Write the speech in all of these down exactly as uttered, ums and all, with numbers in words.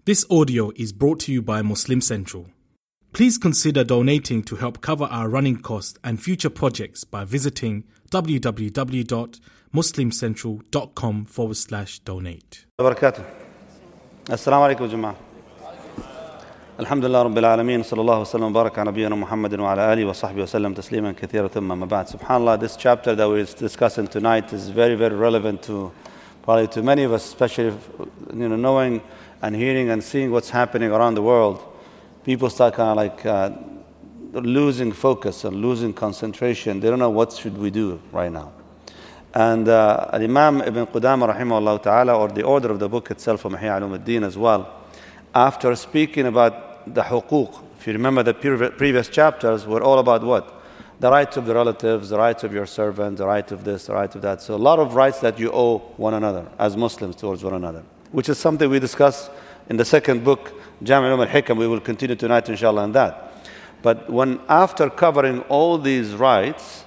This audio is brought to you by Muslim Central. Please consider donating to help cover our running costs and future projects by visiting www.muslimcentral.com forward slash donate. وبركاته. السلام عليكم جماعة. الحمد لله رب العالمين صلى الله وسلم وبارك على نبينا محمد وعلى آله وصحبه وسلم تسليما كثيرا ثم ما بعد. SubhanAllah, this chapter that we're discussing tonight is very, very relevant to probably to many of us, especially you know knowing and hearing and seeing what's happening around the world. People start kind of like uh, losing focus and losing concentration. They don't know what should we do right now. And uh, Imam Ibn Qudama rahimahullah ta'ala, or the order of the book itself, Ihya Ulumuddin as well, after speaking about the huquq, if you remember the previous chapters were all about what? The rights of the relatives, the rights of your servant, the right of this, the right of that. So a lot of rights that you owe one another as Muslims towards one another, which is something we discuss in the second book, Jami' Ulum al-Hikam. We will continue tonight inshallah on that. But when after covering all these rights,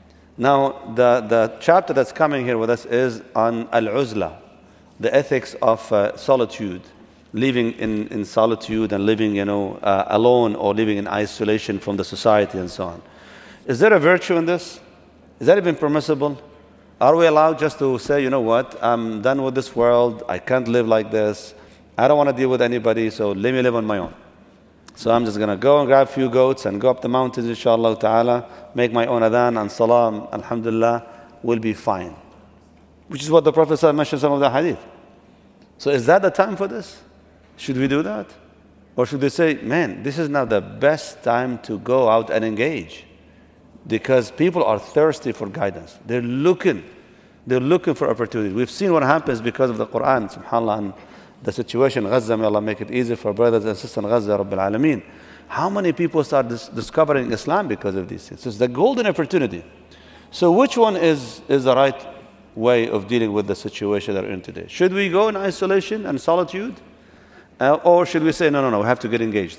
now the, the chapter that's coming here with us is on al-uzla, the ethics of uh, solitude, living in, in solitude and living you know, uh, alone or living in isolation from the society and so on. Is there a virtue in this? Is that even permissible? Are we allowed just to say, you know what, I'm done with this world, I can't live like this, I don't want to deal with anybody, so let me live on my own. So I'm just going to go and grab a few goats and go up the mountains, inshallah ta'ala, make my own adhan and salam, alhamdulillah, will be fine. Which is what the Prophet mentioned in some of the hadith. So is that the time for this? Should we do that? Or should they say, man, this is now the best time to go out and engage? Because people are thirsty for guidance. They're looking. They're looking for opportunity. We've seen what happens because of the Quran, subhanAllah, and the situation in Gaza. May Allah make it easy for brothers and sisters in Gaza, Rabbil Alameen. How many people start dis- discovering Islam because of these things? It's the golden opportunity. So which one is, is the right way of dealing with the situation that we're in today? Should we go in isolation and solitude? Uh, or should we say, no, no, no, we have to get engaged?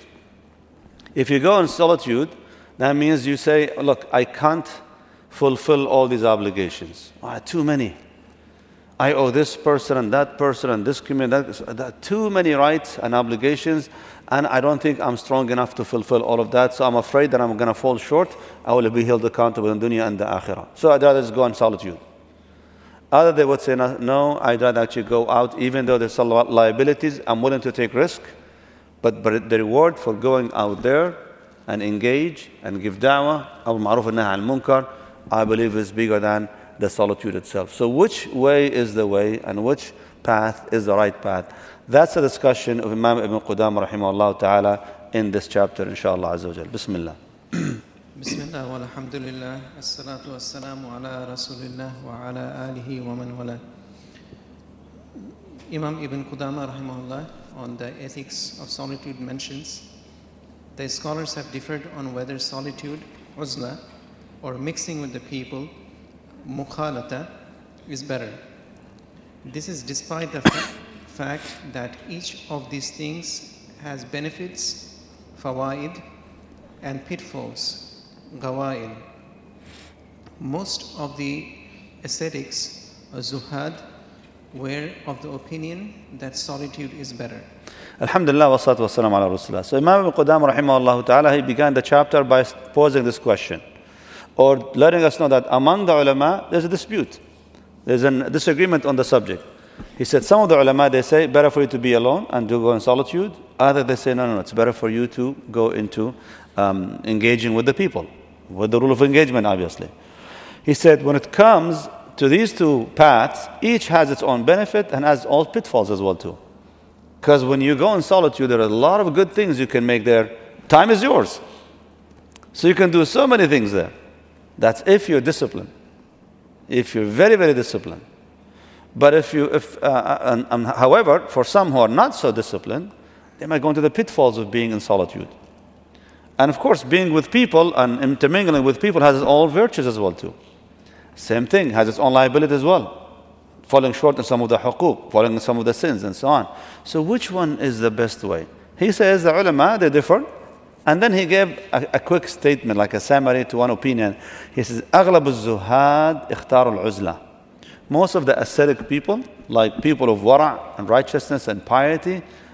If you go in solitude, that means you say, look, I can't fulfill all these obligations. Oh, too many. I owe this person and that person and this community. That, that, too many rights and obligations, and I don't think I'm strong enough to fulfill all of that, so I'm afraid that I'm going to fall short. I will be held accountable in dunya and the akhirah. So I'd rather just go in solitude. Other they would say, no, I'd rather actually go out, even though there's a lot of liabilities, I'm willing to take risk, but, but the reward for going out there and engage and give da'wah, Amr Ma'ruf and Nahy Anil Munkar, I believe is bigger than the solitude itself. So which way is the way and which path is the right path? That's the discussion of Imam Ibn Qudama rahimahullah ta'ala in this chapter, inshallah azza wa jal. Bismillah. Bismillah walhamdulillah, assalatu wassalamu ala rasulillah wa ala alihi wa man wala. Imam Ibn Qudama rahimahullah on the ethics of solitude mentions, the scholars have differed on whether solitude, uzla, or mixing with the people, mukhalata, is better. This is despite the fa- fact that each of these things has benefits, fawaid, and pitfalls, gawail. Most of the ascetics, zuhad, were of the opinion that solitude is better. Alhamdulillah wa salatu wa salam ala Rasulullah. So Imam Ibn Qudama rahimahullah ta'ala, he began the chapter by posing this question, or letting us know that among the ulama, there's a dispute. There's a disagreement on the subject. He said, some of the ulama, they say, better for you to be alone and to go in solitude. Others, they say, no, no, no, it's better for you to go into um, engaging with the people, with the rule of engagement, obviously. He said, when it comes to these two paths, each has its own benefit and has all pitfalls as well, too. Because when you go in solitude, there are a lot of good things you can make there. Time is yours. So you can do so many things there. That's if you're disciplined. If you're very, very disciplined. But if you, if, uh, and, and however, for some who are not so disciplined, they might go into the pitfalls of being in solitude. And of course, being with people and intermingling with people has its own virtues as well too. Same thing, has its own liability as well. Falling short in some of the huquq, falling in some of the sins and so on. So which one is the best way? He says the ulama, they differ. And then he gave a, a quick statement, like a summary to one opinion. He says, أغلب الزهاد اختاروا العزلة. Most of the ascetic people, like people of wara' and righteousness and piety,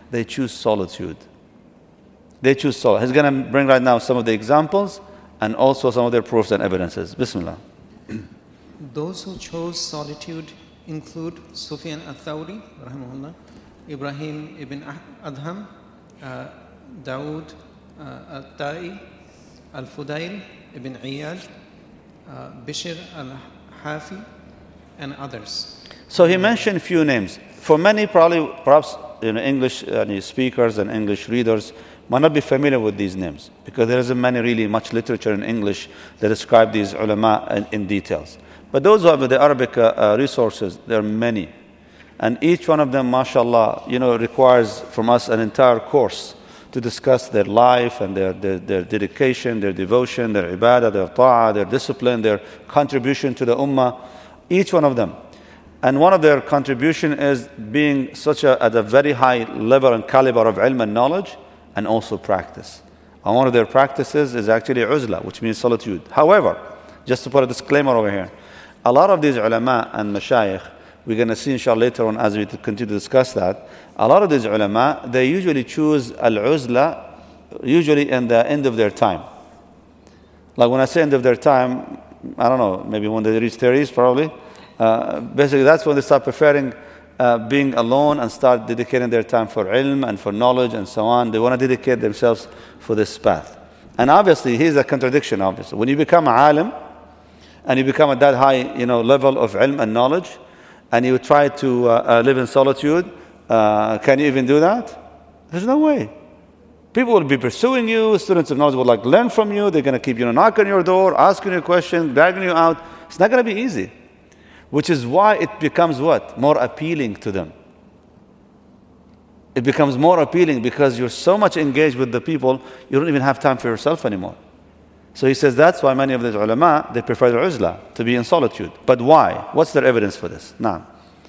they choose solitude. They choose solitude. He's going to bring right now some of the examples and also some of their proofs and evidences. Bismillah. Those who chose solitude include Sufyan al-Thawri, rahimahullah, Ibrahim ibn Adham, uh, Dawood uh, al-Ta'i, al-Fudail ibn Iyad, uh, Bishr al-Hafi, and others. So he mentioned a few names. For many, probably, perhaps you know, English uh, speakers and English readers might not be familiar with these names because there isn't many really much literature in English that describe these ulama in, in details. But those who have the Arabic uh, uh, resources, there are many. And each one of them, mashallah, you know, requires from us an entire course to discuss their life and their, their, their dedication, their devotion, their ibadah, their ta'ah, their discipline, their contribution to the ummah, each one of them. And one of their contribution is being such a, at a very high level and caliber of ilm and knowledge and also practice. And one of their practices is actually uzla, which means solitude. However, just to put a disclaimer over here, a lot of these ulama and mashayikh, we're going to see inshallah later on as we continue to discuss that, a lot of these ulama, they usually choose al-uzla usually in the end of their time. Like when I say end of their time, I don't know, maybe when they reach thirties probably. Uh, basically that's when they start preferring uh, being alone and start dedicating their time for ilm and for knowledge and so on. They want to dedicate themselves for this path. And obviously here's a contradiction obviously. When you become a alim and you become at that high you know, level of ilm and knowledge and you try to uh, uh, live in solitude, uh, can you even do that? There's no way. People will be pursuing you, students of knowledge will like learn from you, they're going to keep you know, knocking on your door, asking you questions, dragging you out. It's not going to be easy. Which is why it becomes what? More appealing to them. It becomes more appealing because you're so much engaged with the people, you don't even have time for yourself anymore. So he says that's why many of the ulama, they prefer the uzla, to be in solitude. But why? What's their evidence for this? Now,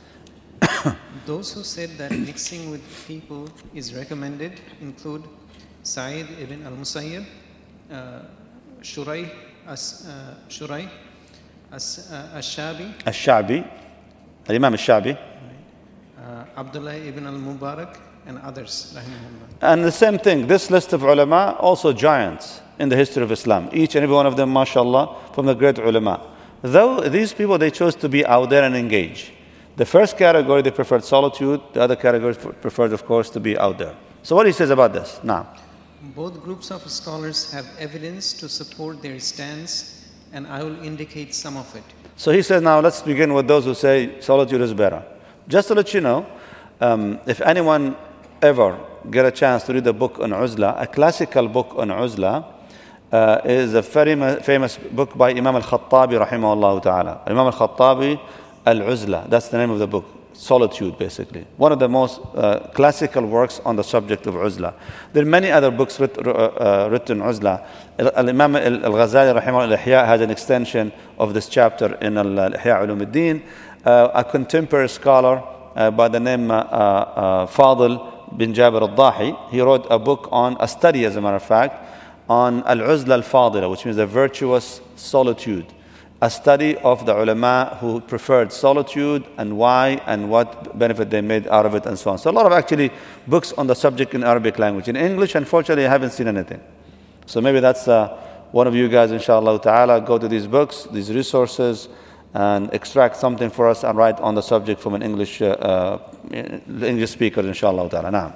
those who said that mixing with people is recommended include Sa'id ibn al-Musayyib, uh, Shuray, as, uh, Shuray, as, uh, Ash-Shabi, Ash-Shabi, Imam Ash-Shabi, uh, Abdullah ibn al-Mubarak, and others, rahimahullah. And the same thing, this list of ulama, also giants in the history of Islam. Each and every one of them, mashallah, from the great ulama. Though these people, they chose to be out there and engage. The first category, they preferred solitude. The other category preferred, of course, to be out there. So what he says about this? Now, both groups of scholars have evidence to support their stance, and I will indicate some of it. So he says, now let's begin with those who say solitude is better. Just to let you know, um, if anyone ever get a chance to read a book on uzla, a classical book on uzla, uh, is a very famous book by Imam al-Khattabi, rahimahullah ta'ala. Imam al-Khattabi, al-Uzla, that's the name of the book. Solitude, basically. One of the most uh, classical works on the subject of uzla. There are many other books writ, uh, uh, written on uzla. Al-Imam al-Ghazali, rahimahullah, al-Ihya, has an extension of this chapter in al-Ihya Ulumuddin. Uh, a contemporary scholar uh, by the name uh, uh, Fadl bin Jabir al-Dahi, he wrote a book on, a study as a matter of fact, on al-Uzla al-Fadila, which means a virtuous solitude. A study of the ulama who preferred solitude and why and what benefit they made out of it and so on. So a lot of actually books on the subject in Arabic language. In English, unfortunately, I haven't seen anything. So maybe that's uh, one of you guys, inshallah ta'ala, go to these books, these resources, and extract something for us and write on the subject from an English, uh, uh, English speaker, inshallah ta'ala. Now.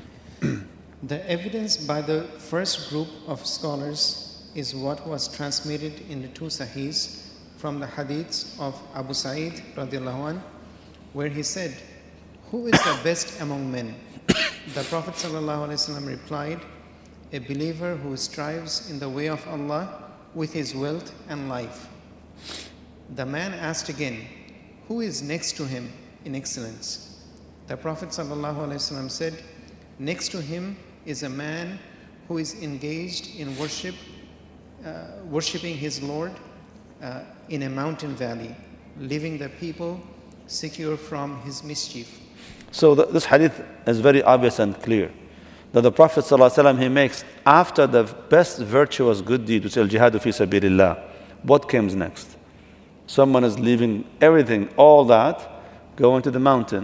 The evidence by the first group of scholars is what was transmitted in the two Sahihs from the hadiths of Abu Sa'id radiallahu anh, where he said, "Who is the best among men?" The Prophet sallallahu alaihi wasallam replied, "A believer who strives in the way of Allah with his wealth and life." The man asked again, "Who is next to him in excellence?" The Prophet sallallahu alaihi wasallam said, "Next to him is a man who is engaged in worship, uh, worshipping his Lord uh, in a mountain valley, leaving the people secure from his mischief." So the, this hadith is very obvious and clear. That the Prophet ﷺ, he makes, after the best virtuous good deed, which is al-jihadu fi sabilillah, what comes next? Someone is leaving everything, all that, going to the mountain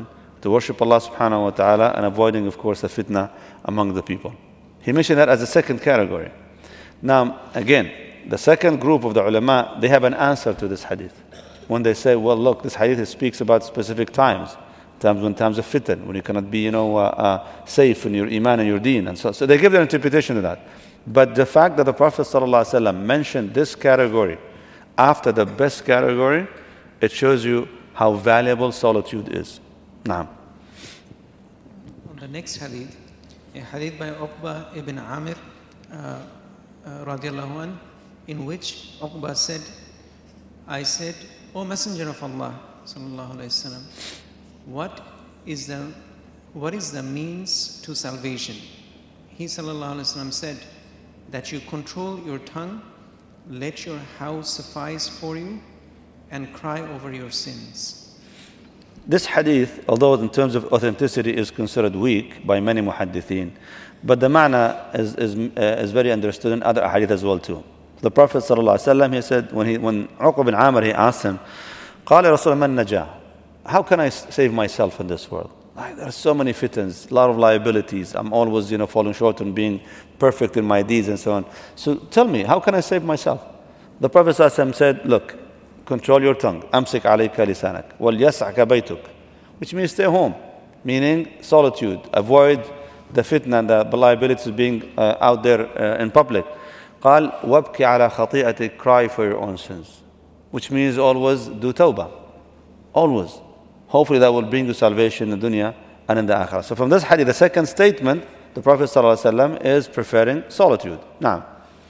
to worship Allah subhanahu wa ta'ala and avoiding, of course, the fitna among the people. He mentioned that as a second category. Now, again, the second group of the ulama, they have an answer to this hadith. When they say, well, look, this hadith speaks about specific times, times when times of fitan, when you cannot be, you know, uh, uh, safe in your iman and your deen. And so, so they give their interpretation to that. But the fact that the Prophet ﷺ mentioned this category after the best category, it shows you how valuable solitude is. Now, on the next hadith, a hadith by Uqba ibn Amir, uh, uh, radiallahu anh, in which Uqba said, I said, O Messenger of Allah, sallallahu alayhi wasallam, what is the what is the means to salvation? He sallallahu alayhi wasallam said that you control your tongue, let your house suffice for you, and cry over your sins. This hadith, although in terms of authenticity is considered weak by many muhaddithin, but the ma'na is, is, uh, is very understood in other hadith as well too. The Prophet ﷺ, he said, when, he, when Uqba bin Amir, he asked him, قال يا رسول الله من نجاة? How can I save myself in this world? Like, there are so many fitans, a lot of liabilities. I'm always, you know, falling short on being perfect in my deeds and so on. So tell me, how can I save myself? The Prophet ﷺ said, look, control your tongue. أمسك عليك لسانك وليسعك بيتك, which means stay home, meaning solitude. Avoid the fitna and the liabilities being uh, out there uh, in public. قال وابكي على خطيئتك, cry for your own sins, which means always do tawbah, always. Hopefully that will bring you salvation in the dunya and in the akhirah. So from this hadith, the second statement, the Prophet ﷺ is preferring solitude. Now,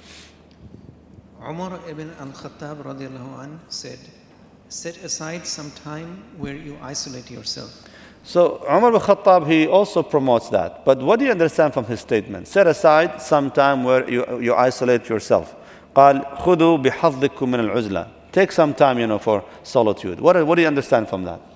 Umar ibn al-Khattab radiallahu anh said, set aside some time where you isolate yourself. So Umar ibn Khattab, he also promotes that. But what do you understand from his statement? Set aside some time where you, you isolate yourself. قال خذوا بحظكم من العزلة. Take some time, you know, for solitude. What, what do you understand from that?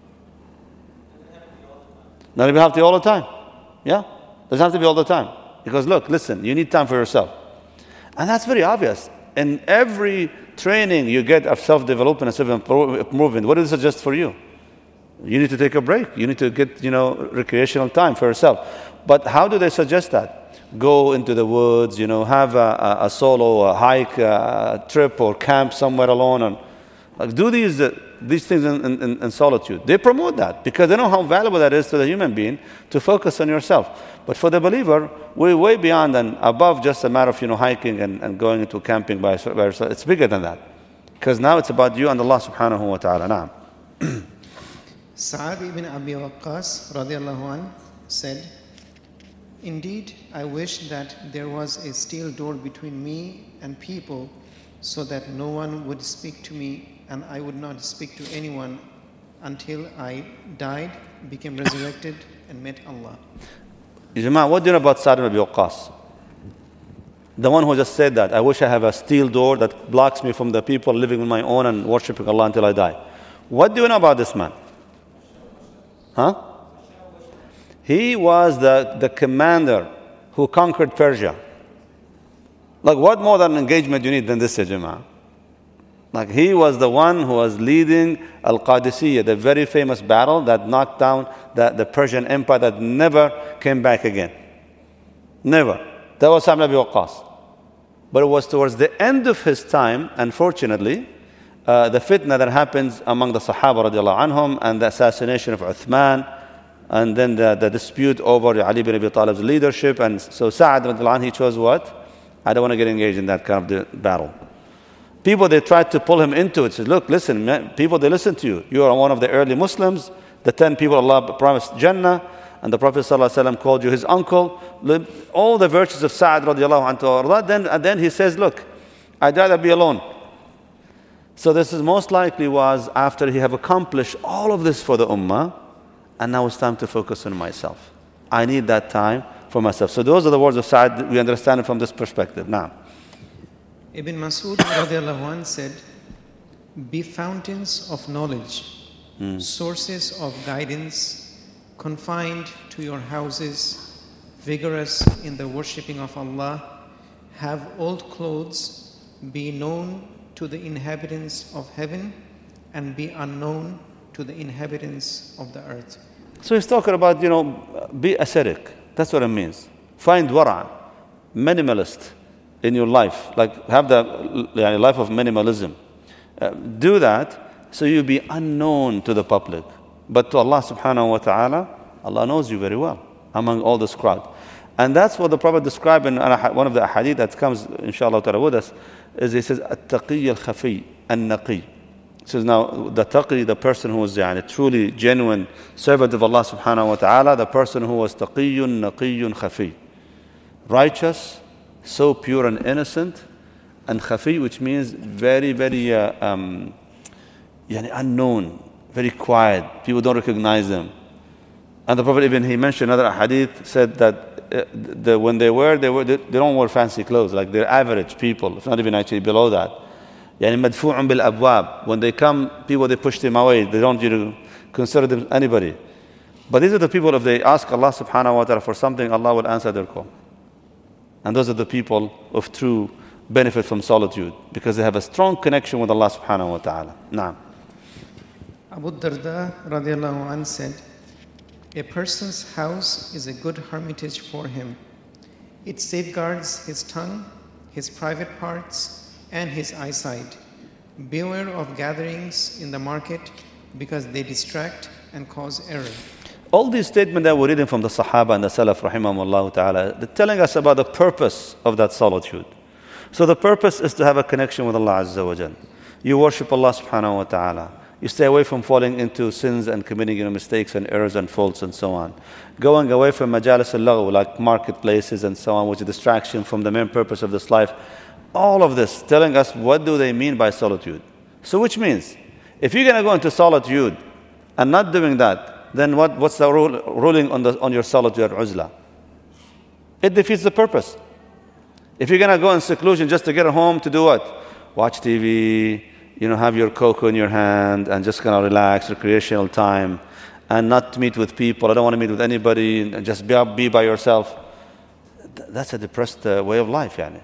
Not even have to be all the time. Yeah? Doesn't have to be all the time. Because look, listen, you need time for yourself. And that's very obvious. In every training you get of self-development and self-improvement, what does it suggest for you? You need to take a break. You need to get, you know, recreational time for yourself. But how do they suggest that? Go into the woods, you know, have a, a, a solo a hike, a trip or camp somewhere alone, and like, do these uh, these things in, in, in solitude. They promote that because they know how valuable that is to the human being to focus on yourself. But for the believer, we're way beyond and above just a matter of, you know, hiking and, and going into camping by yourself. It's bigger than that. Because now it's about you and Allah subhanahu wa ta'ala. Naam. Sa'ad ibn Abi Waqqas radiallahu anh said, indeed, I wish that there was a steel door between me and people so that no one would speak to me and I would not speak to anyone until I died, became resurrected and met Allah. Jama'ah, what do you know about Sa'ad ibn Abi Waqqas? The one who just said that, I wish I have a steel door that blocks me from the people living on my own and worshipping Allah until I die. What do you know about this man? Huh? He was the, the commander who conquered Persia. Like, what more than engagement you need than this, Jama'ah? Like, he was the one who was leading Al-Qadisiyah, the very famous battle that knocked down the, the Persian Empire that never came back again. Never. That was Sa'ad ibn Abi Waqqas. But it was towards the end of his time, unfortunately, uh, the fitna that happens among the Sahaba radiallahu anhum and the assassination of Uthman, and then the, the dispute over Ali ibn Abi Talib's leadership. And so Sa'ad radiallahu anhu, he chose what? I don't want to get engaged in that kind of the battle. People, they tried to pull him into it. Said, look, listen, man, people, they listen to you. You are one of the early Muslims. The ten people Allah promised Jannah. And the Prophet ﷺ called you his uncle. All the virtues of Sa'ad radiallahu anhu. Then, and then he says, look, I'd rather be alone. So this is most likely was after he have accomplished all of this for the ummah. And now it's time to focus on myself. I need that time for myself. So those are the words of Sa'ad. We understand it from this perspective. Now, Ibn Mas'ud radiallahu anh said, be fountains of knowledge, mm. sources of guidance, confined to your houses, vigorous in the worshipping of Allah, have old clothes, be known to the inhabitants of heaven, and be unknown to the inhabitants of the earth. So he's talking about, you know, be ascetic. That's what it means. Find wara, minimalist in your life. Like have the uh, life of minimalism. Uh, do that so you'll be unknown to the public. But to Allah subhanahu wa ta'ala, Allah knows you very well among all this crowd. And that's what the Prophet described in one of the hadith that comes, inshallah ta'ala, with us, is he says, At-taqi al-khafi, an-naqi. He says, now, the taqi, the person who is yani, truly genuine servant of Allah subhanahu wa ta'ala, the person who was taqiyun, naqiyun, khafi. Righteous, so pure and innocent, and khafi, which means very, very uh, um, yani, unknown, very quiet. People don't recognize them. And the Prophet even, he mentioned another hadith, said that uh, the, when they wear, they, wear, they, they don't wear fancy clothes, like they're average people, if not even actually below that. Yani madfu'un bil abwab. When they come, people, they push them away. They don't you know, consider them anybody. But these are the people, if they ask Allah subhanahu wa ta'ala for something, Allah will answer their call. And those are the people of true benefit from solitude, because they have a strong connection with Allah subhanahu wa ta'ala. Naam. Abu Darda radiallahu anh said, a person's house is a good hermitage for him. It safeguards his tongue, his private parts, and his eyesight. Beware of gatherings in the market because they distract and cause error. All these statements that we're reading from the Sahaba and the Salaf, rahimahumullah ta'ala, they're telling us about the purpose of that solitude. So the purpose is to have a connection with Allah Azza wa Jal. You worship Allah subhanahu wa ta'ala. You stay away from falling into sins and committing you know, mistakes and errors and faults and so on. Going away from majalis al-lagh, like marketplaces and so on, which is a distraction from the main purpose of this life. All of this telling us what do they mean by solitude. So which means, if you're going to go into solitude and not doing that, then what, what's the rule, ruling on, the, on your solitude at uzla? It defeats the purpose. If you're going to go in seclusion just to get home to do what? Watch T V, you know, have your cocoa in your hand and just kind of relax, recreational time, and not meet with people. I don't want to meet with anybody, and just be, be by yourself. That's a depressed uh, way of life, yani.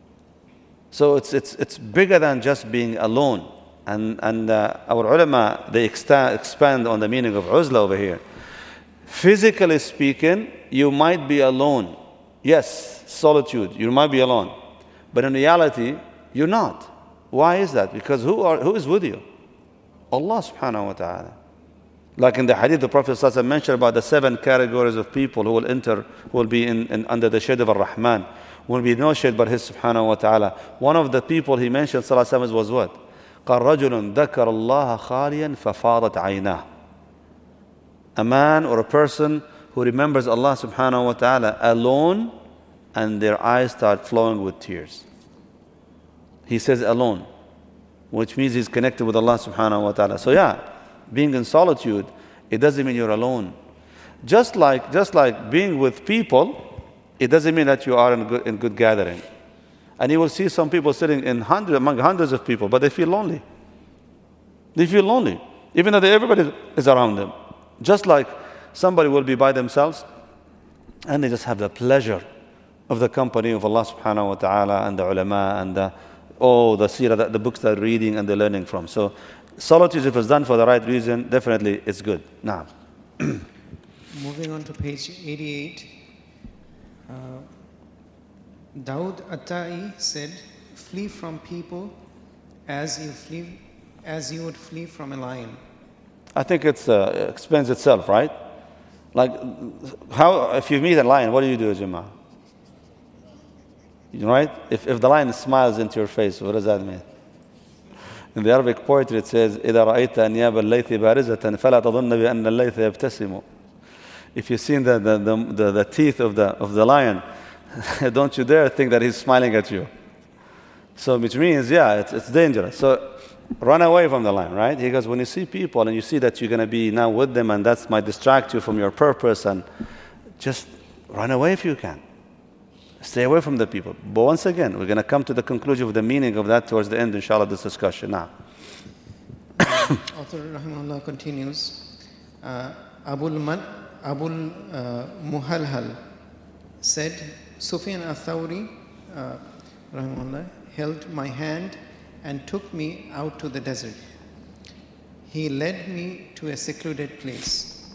So it's, it's, it's bigger than just being alone. And, and uh, our ulama, they exta- expand on the meaning of uzla over here. Physically speaking, you might be alone. Yes, solitude, you might be alone. But in reality, you're not. Why is that? Because who are who is with you? Allah subhanahu wa ta'ala. Like in the hadith, the Prophet ﷺ mentioned about the seven categories of people who will enter, who will be in, in, under the shade of Ar-Rahman. Will be no shade but His subhanahu wa ta'ala. One of the people he mentioned ﷺ was what? قال رجل ذكر الله خاليا ففاضت عيناه. A man or a person who remembers Allah subhanahu wa ta'ala alone and their eyes start flowing with tears. He says alone, which means he's connected with Allah subhanahu wa ta'ala. So yeah, being in solitude, it doesn't mean you're alone. Just like, just like being with people, it doesn't mean that you are in good, in good gathering. And you will see some people sitting in hundreds, among hundreds of people, but they feel lonely. They feel lonely, even though they, everybody is around them. Just like somebody will be by themselves, and they just have the pleasure of the company of Allah subhanahu wa ta'ala and the ulama and the oh, the seerah, the, the books they're reading and they're learning from. So solitude, if it's done for the right reason, definitely it's good. Now, moving on to page eighty-eight, uh, Daud At-Ta'i said, flee from people as you flee, as you would flee from a lion. I think it uh, explains itself, right? Like, how if you meet a lion, what do you do, Jama'ah? Right? If, if the lion smiles into your face, what does that mean? In the Arabic poetry it says, إِذَا رَأَيْتَ أَنْيَابَ اللَّيْثِ بَارِزَةً فَلَا تَظُنَّ بِأَنَّ اللَّيْثَ يَبْتَسِمُ. If you've seen the, the, the, the, the teeth of the, of the lion, don't you dare think that he's smiling at you. So which means, yeah, it's, it's dangerous. So run away from the lion, right? He goes, when you see people and you see that you're going to be now with them and that might distract you from your purpose, and just run away if you can. Stay away from the people. But once again, we're going to come to the conclusion of the meaning of that towards the end, inshallah, of this discussion. Now, Author Rahimahullah continues, uh, Abul, Man, Abul uh, Muhalhal said, Sufyan al-Thawri uh, Rahimahullah held my hand and took me out to the desert. He led me to a secluded place.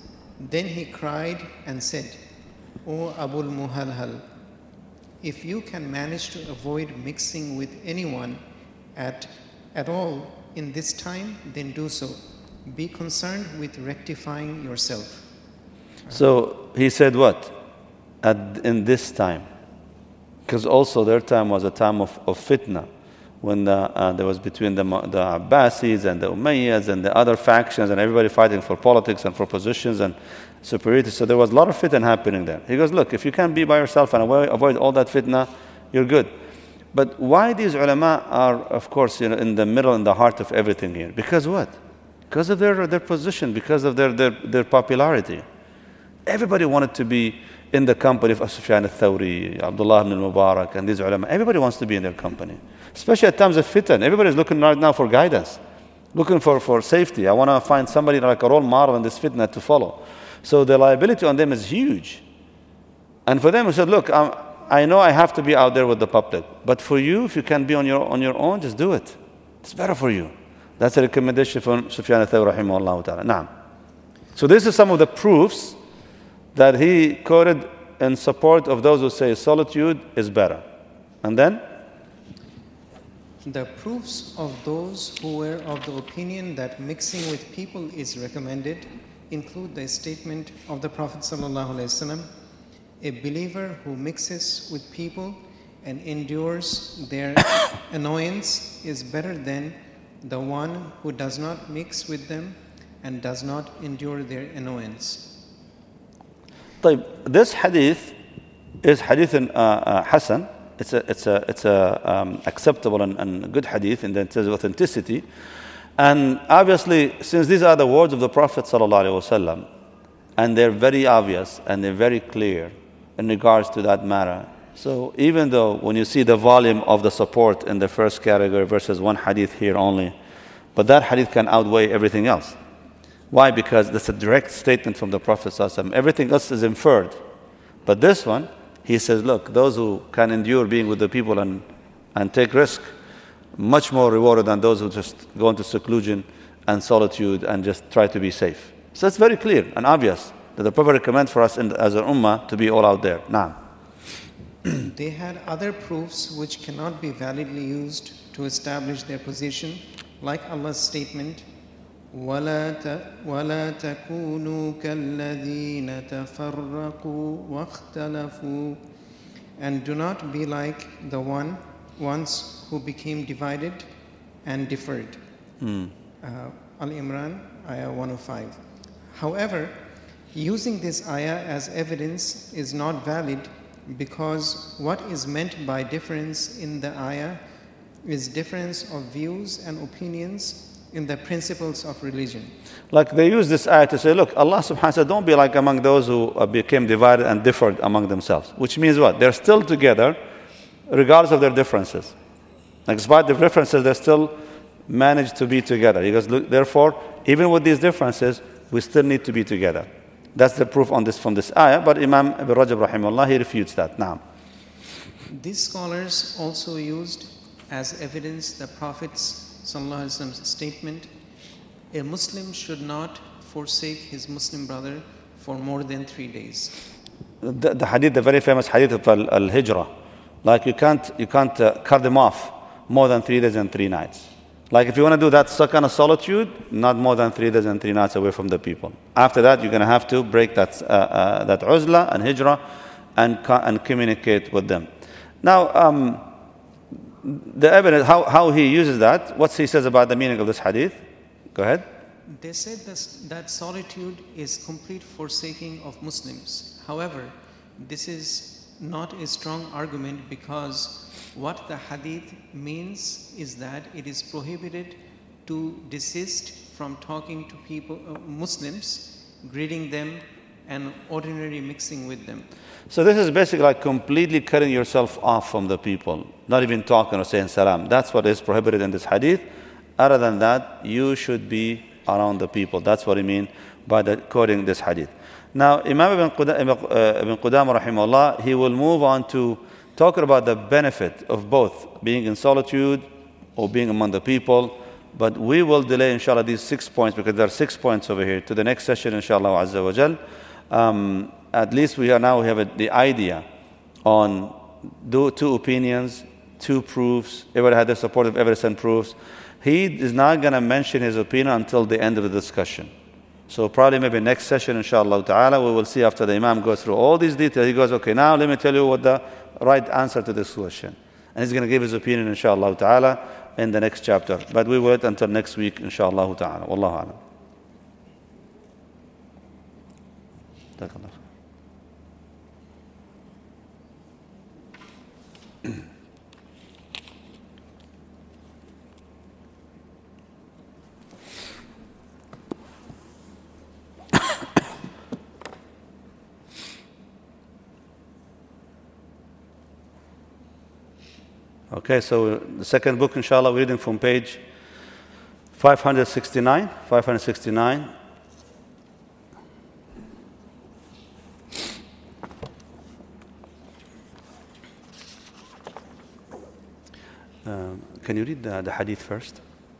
Then he cried and said, O Abul Muhalhal, if you can manage to avoid mixing with anyone at, at all in this time, then do so. Be concerned with rectifying yourself. So he said what? At, in this time. Because also their time was a time of, of fitna, when the, uh, there was between the, the Abbasids and the Umayyads and the other factions and everybody fighting for politics and for positions and superiority. So there was a lot of fitna happening there. He goes, look, if you can be by yourself and avoid, avoid all that fitna, you're good. But why these ulama are, of course, you know, in the middle, in the heart of everything here? Because what? Because of their, their position, because of their, their, their popularity. Everybody wanted to be in the company of Sufyan al-Thawri, Abdullah ibn al-Mubarak, and these ulama. Everybody wants to be in their company. Especially at times of fitan. Everybody is looking right now for guidance, looking for, for safety. I want to find somebody like a role model in this fitna to follow. So the liability on them is huge. And for them, we said, look, I'm, I know I have to be out there with the public. But for you, if you can be on your, on your own, just do it. It's better for you. That's a recommendation from Sufyan al-Thawri, rahimahullah ta'ala. Naam. So this is some of the proofs that he quoted in support of those who say solitude is better. And then? The proofs of those who were of the opinion that mixing with people is recommended include the statement of the Prophet ﷺ, a believer who mixes with people and endures their annoyance is better than the one who does not mix with them and does not endure their annoyance. طيب, this hadith is hadith uh, uh, Hasan. It's a, it's a, it's a um, acceptable and, and good hadith in terms of authenticity. And obviously, since these are the words of the Prophet ﷺ, and they're very obvious and they're very clear in regards to that matter. So even though when you see the volume of the support in the first category versus one hadith here only, but that hadith can outweigh everything else. Why? Because that's a direct statement from the Prophet ﷺ. Everything else is inferred. But this one, he says, look, those who can endure being with the people and, and take risk, much more rewarded than those who just go into seclusion and solitude and just try to be safe. So it's very clear and obvious that the Prophet recommends for us in, as an ummah to be all out there. Now, they had other proofs which cannot be validly used to establish their position, like Allah's statement, وَلَا تَكُونُوا كَالَّذِينَ تَفَرَّقُوا وَاخْتَلَفُوا, and do not be like the one ones who became divided and differed. Hmm. Uh, Al-Imran, ayah one oh five. However, using this ayah as evidence is not valid because what is meant by difference in the ayah is difference of views and opinions in the principles of religion. Like they use this ayah to say, look, Allah subhanahu wa ta'ala, don't be like among those who became divided and differed among themselves. Which means what? They're still together regardless of their differences. Like despite the differences, they still manage to be together. He goes, look, therefore, even with these differences, we still need to be together. That's the proof on this from this ayah. But Imam Ibn Rajab rahimahullah, he refutes that. Now, these scholars also used as evidence the Prophet's Sallallahu Alaihi Wasallam's statement, a Muslim should not forsake his Muslim brother for more than three days. The, the hadith, the very famous hadith of al-Hijrah, like you can't, you can't uh, cut them off more than three days and three nights. Like if you want to do that kind of solitude, not more than three days and three nights away from the people. After that, you're going to have to break that, uh, uh, that uzla and hijrah and, and communicate with them. Now, um, the evidence, how, how he uses that, what he says about the meaning of this hadith. Go ahead. They said this, that solitude is complete forsaking of Muslims. However, this is not a strong argument because what the hadith means is that it is prohibited to desist from talking to people, uh, Muslims, greeting them, and ordinary mixing with them. So this is basically like completely cutting yourself off from the people, not even talking or saying salam. That's what is prohibited in this hadith. Other than that, you should be around the people. That's what I mean by the, quoting this hadith. Now, Imam Ibn Qudamah rahimahullah, he will move on to talk about the benefit of both being in solitude or being among the people, But we will delay, inshallah, these six points, because there are six points over here, to the next session, inshallah, azza wa jal. Um, at least we are now we have a, the idea on do, two opinions, two proofs. Everybody had the support of evidence and proofs. He is not going to mention his opinion until the end of the discussion. So probably maybe next session, inshallah ta'ala, we will see after the Imam goes through all these details. He goes, okay, now let me tell you what the right answer to this question. And he's going to give his opinion, inshallah ta'ala, in the next chapter. But we wait until next week, inshallah ta'ala. Wallahu alam. Okay, so the second book, inshallah, we're reading from page five sixty-nine. five sixty-nine. Um, can you read the, the hadith first?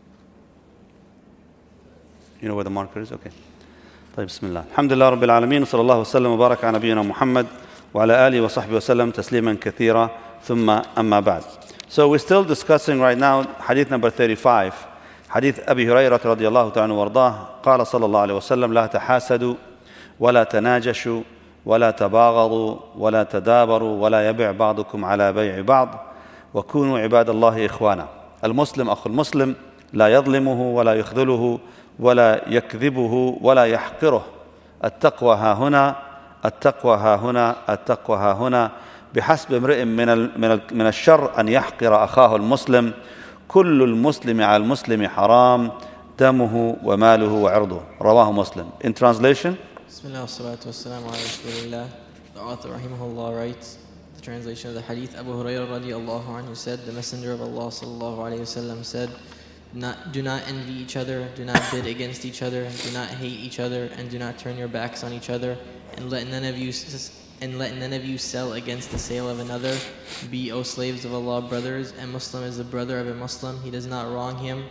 You know where the marker is? Okay. طيب بسم الله. الحمد لله رب العالمين وصلى الله وسلم وبارك على نبينا محمد وعلى آله وصحبه وسلم تسليما كثيرا ثم أما بعد. So we're still discussing right now hadith number thirty-five. حديث أبي هريرة رضي الله تعالى عنه وارضاه قال صلى الله عليه وسلم لا تحاسدوا ولا تناجشوا ولا تباغضوا ولا تدابروا ولا يبع بعضكم على بيع بعض وكونوا عباد الله إخوانا. المسلم أخو المسلم لا يظلمه ولا يخذله ولا يكذبه ولا يحقره. التقوى ها هنا التقوى ها هنا التقوى ها هنا بحسب امرئ من من من الشر أن يحقر أخاه المسلم. كل المسلم على المسلم حرام دمه وماله وعرضه. رواه مسلم. In translation, بسم الله والصلاة والسلام على رسول الله. The author rahimahullah writes, the translation of the hadith, Abu Hurairah radiallahu anhu said, the messenger of Allah sallallahu alayhi wasallam said, not, do not envy each other, do not bid against each other, do not hate each other, and do not turn your backs on each other, and let none of you and let none of you sell against the sale of another. Be, O slaves of Allah, brothers. A Muslim is the brother of a Muslim. He does not wrong him,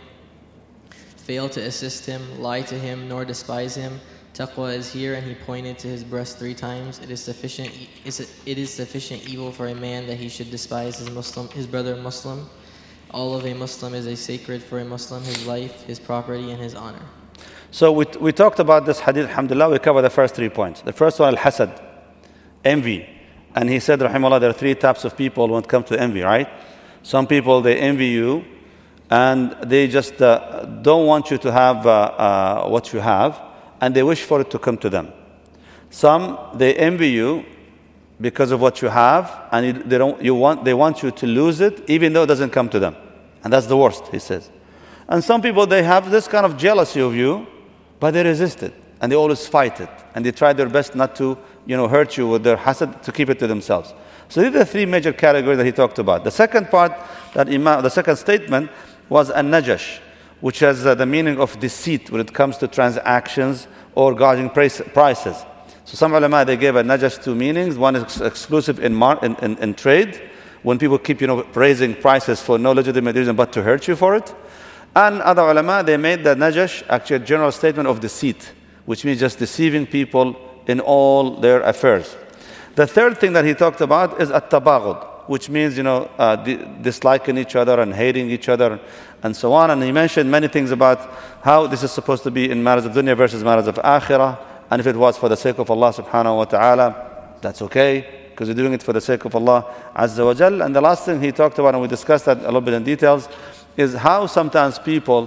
fail to assist him, lie to him, nor despise him. Taqwa is here, and he pointed to his breast three times. It is sufficient. It is sufficient evil for a man that he should despise his Muslim, his brother Muslim. All of a Muslim is a sacred for a Muslim, his life, his property, and his honor. So we we talked about this hadith. Alhamdulillah, we covered the first three points. The first one, al-hasad, envy, and he said, rahimahullah, there are three types of people when it comes to envy. Right? Some people, they envy you, and they just uh, don't want you to have uh, uh, what you have, and they wish for it to come to them. Some, they envy you because of what you have, and you, they don't. You want they want you to lose it, even though it doesn't come to them, and that's the worst, he says. And some people, they have this kind of jealousy of you, but they resist it, and they always fight it, and they try their best not to, you know, hurt you with their hasad, to keep it to themselves. So these are the three major categories that he talked about. The second part, that Imam, the second statement was an-najash, which has uh, the meaning of deceit when it comes to transactions or gauging price, prices. So some ulama, they gave an-najash two meanings. One is exclusive in, mar- in, in, in trade, when people keep, you know, raising prices for no legitimate reason but to hurt you for it. And other ulama, they made the najash actually a general statement of deceit, which means just deceiving people in all their affairs. The third thing that he talked about is at-tabaghud, which means, you know, uh, di- disliking each other and hating each other and so on. And he mentioned many things about how this is supposed to be in matters of dunya versus matters of akhirah. And if it was for the sake of Allah subhanahu wa ta'ala, that's okay, because you're doing it for the sake of Allah azza wa jal. And the last thing he talked about, and we discussed that a little bit in details, is how sometimes people,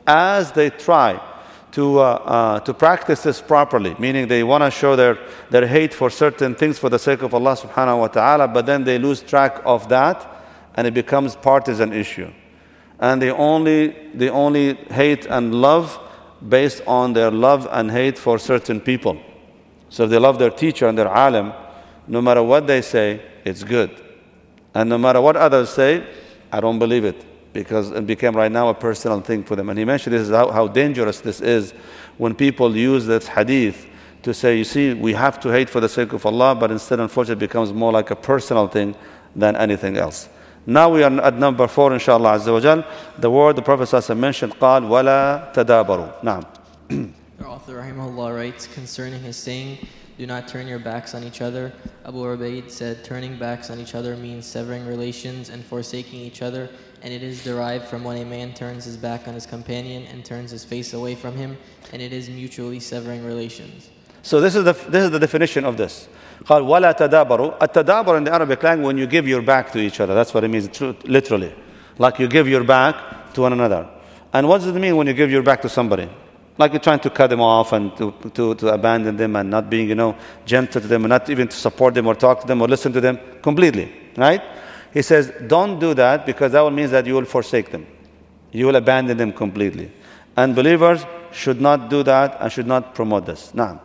as they try to uh, uh, to practice this properly, meaning they want to show their, their hate for certain things for the sake of Allah subhanahu wa ta'ala, but then they lose track of that, and it becomes partisan issue. And they only they only hate and love based on their love and hate for certain people. So if they love their teacher and their alim, no matter what they say, it's good. And no matter what others say, I don't believe it, because it became right now a personal thing for them. And he mentioned this is how, how dangerous this is when people use this hadith to say, you see, we have to hate for the sake of Allah, but instead, unfortunately, it becomes more like a personal thing than anything else. Now we are at number four, inshallah azza wa jal. The word the Prophet sallallahu alaihi wasallam mentioned, قال ولا تدابروا. نعم. The author rahimahullah writes concerning his saying, do not turn your backs on each other. Abu Ubaid said, turning backs on each other means severing relations and forsaking each other, and it is derived from when a man turns his back on his companion and turns his face away from him, and it is mutually severing relations. So this is the this is the definition of this. قال ولا تدابروا. التدابر in the Arabic language, when you give your back to each other, that's what it means literally. Like you give your back to one another. And what does it mean when you give your back to somebody? Like you're trying to cut them off and to, to, to abandon them and not being, you know, gentle to them and not even to support them or talk to them or listen to them completely, right? He says, don't do that, because that will mean that you will forsake them. You will abandon them completely. And believers should not do that and should not promote this. Now,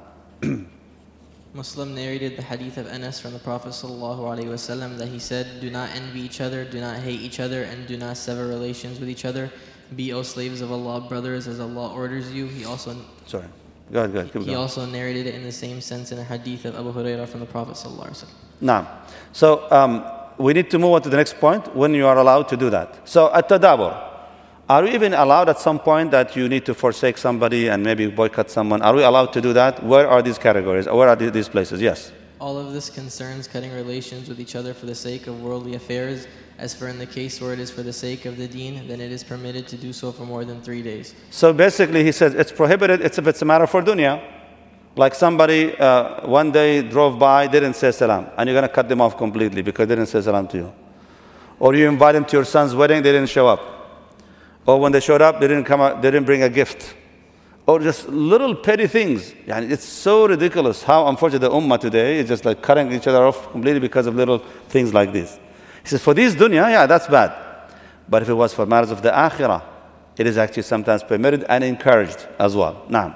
Muslim narrated the hadith of Anas from the Prophet ﷺ that he said, do not envy each other, do not hate each other, and do not sever relations with each other. Be, O slaves of Allah, brothers, as Allah orders you. He also sorry, go ahead, go ahead. Keep he going. also narrated it in the same sense in a hadith of Abu Hurairah from the Prophet ﷺ. Now, so um, we need to move on to the next point, when you are allowed to do that. So at tadabur, are we even allowed at some point that you need to forsake somebody and maybe boycott someone? Are we allowed to do that? Where are these categories? Where are these places? Yes. All of this concerns cutting relations with each other for the sake of worldly affairs. As for in the case where it is for the sake of the deen, then it is permitted to do so for more than three days. So basically he says it's prohibited it's if it's a matter for dunya. Like somebody uh, one day drove by, didn't say salam, and you're going to cut them off completely because they didn't say salam to you. Or you invite them to your son's wedding, they didn't show up. Or when they showed up, they didn't come out, they didn't bring a gift. Or just little petty things. Yani it's so ridiculous how unfortunate the ummah today is just like cutting each other off completely because of little things like this. He says, for this dunya, yeah, that's bad. But if it was for matters of the akhirah, it is actually sometimes permitted and encouraged as well. Now,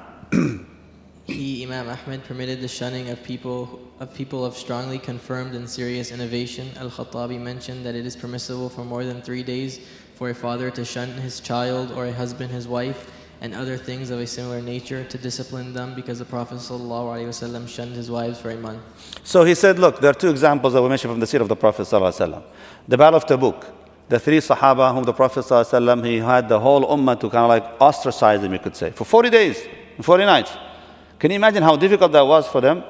he, Imam Ahmed, permitted the shunning of people of people of strongly confirmed and serious innovation. Al-Khattabi mentioned that it is permissible for more than three days for a father to shun his child or a husband his wife and other things of a similar nature, to discipline them, because the Prophet ﷺ shunned his wives for a month. So he said, look, there are two examples that we mentioned from the seerah of the Prophet ﷺ. The Battle of Tabuk, the three Sahaba whom the Prophet ﷺ, he had the whole ummah to kind of like ostracize them, you could say, for forty days, forty nights. Can you imagine how difficult that was for them?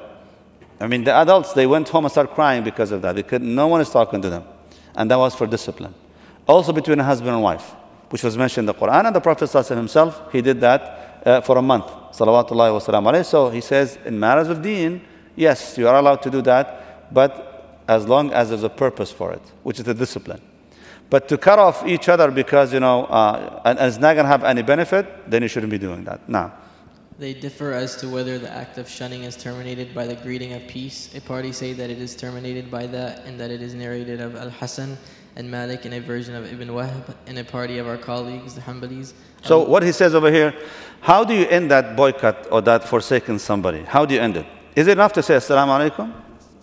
I mean, the adults, they went home and started crying because of that. They could, no one is talking to them. And that was for discipline. Also between a husband and wife, which was mentioned in the Quran, and the Prophet ﷺ himself, he did that uh, for a month. Salawatullahi wa salam alayhi. So he says, in matters of deen, yes, you are allowed to do that, but as long as there's a purpose for it, which is the discipline. But to cut off each other because, you know, uh, and, and it's not going to have any benefit, then you shouldn't be doing that. Now, they differ as to whether the act of shunning is terminated by the greeting of peace. A party say that it is terminated by that, and that it is narrated of Al-Hasan and Malik in a version of Ibn Wahb, and a party of our colleagues, the Hanbalis. So what he says over here, how do you end that boycott or that forsaking somebody? How do you end it? Is it enough to say Assalamu alaikum?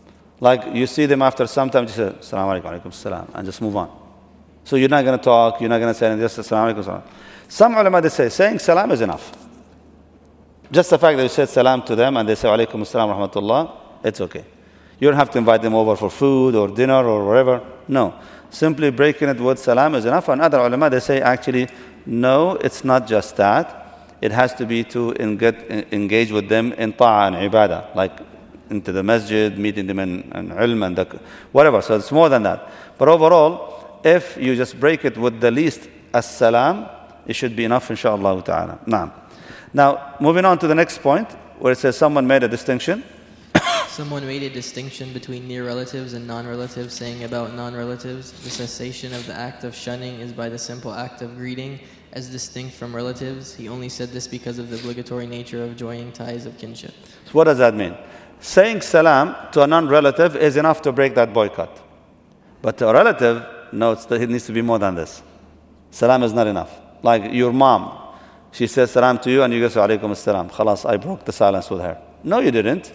Like you see them after some time, you say Assalamu alaikum, alaikum salam, and just move on. So you're not going to talk, you're not going to say anything, just Assalamu alaikum, salam. Some ulama, they say, saying salam is enough. Just the fact that you said salam to them and they say alaikum assalam rahmatullah, it's okay. You don't have to invite them over for food or dinner or whatever. No. Simply breaking it with salam is enough. And other ulama, they say actually, no, it's not just that. It has to be to engage with them in ta'ah and ibadah, like into the masjid, meeting them in, in ilm and the, whatever. So it's more than that. But overall, if you just break it with the least as-salam, it should be enough, inshaAllah ta'ala. Now, now, moving on to the next point, where it says someone made a distinction. Someone made a distinction between near relatives and non-relatives, saying about non-relatives, the cessation of the act of shunning is by the simple act of greeting, as distinct from relatives. He only said this because of the obligatory nature of joining ties of kinship. So what does that mean? Saying salam to a non-relative is enough to break that boycott. But to a relative, no, it's, it needs to be more than this. Salam is not enough. Like your mom, she says salam to you and you go say alaikum assalam. Khalas, I broke the silence with her. No, you didn't.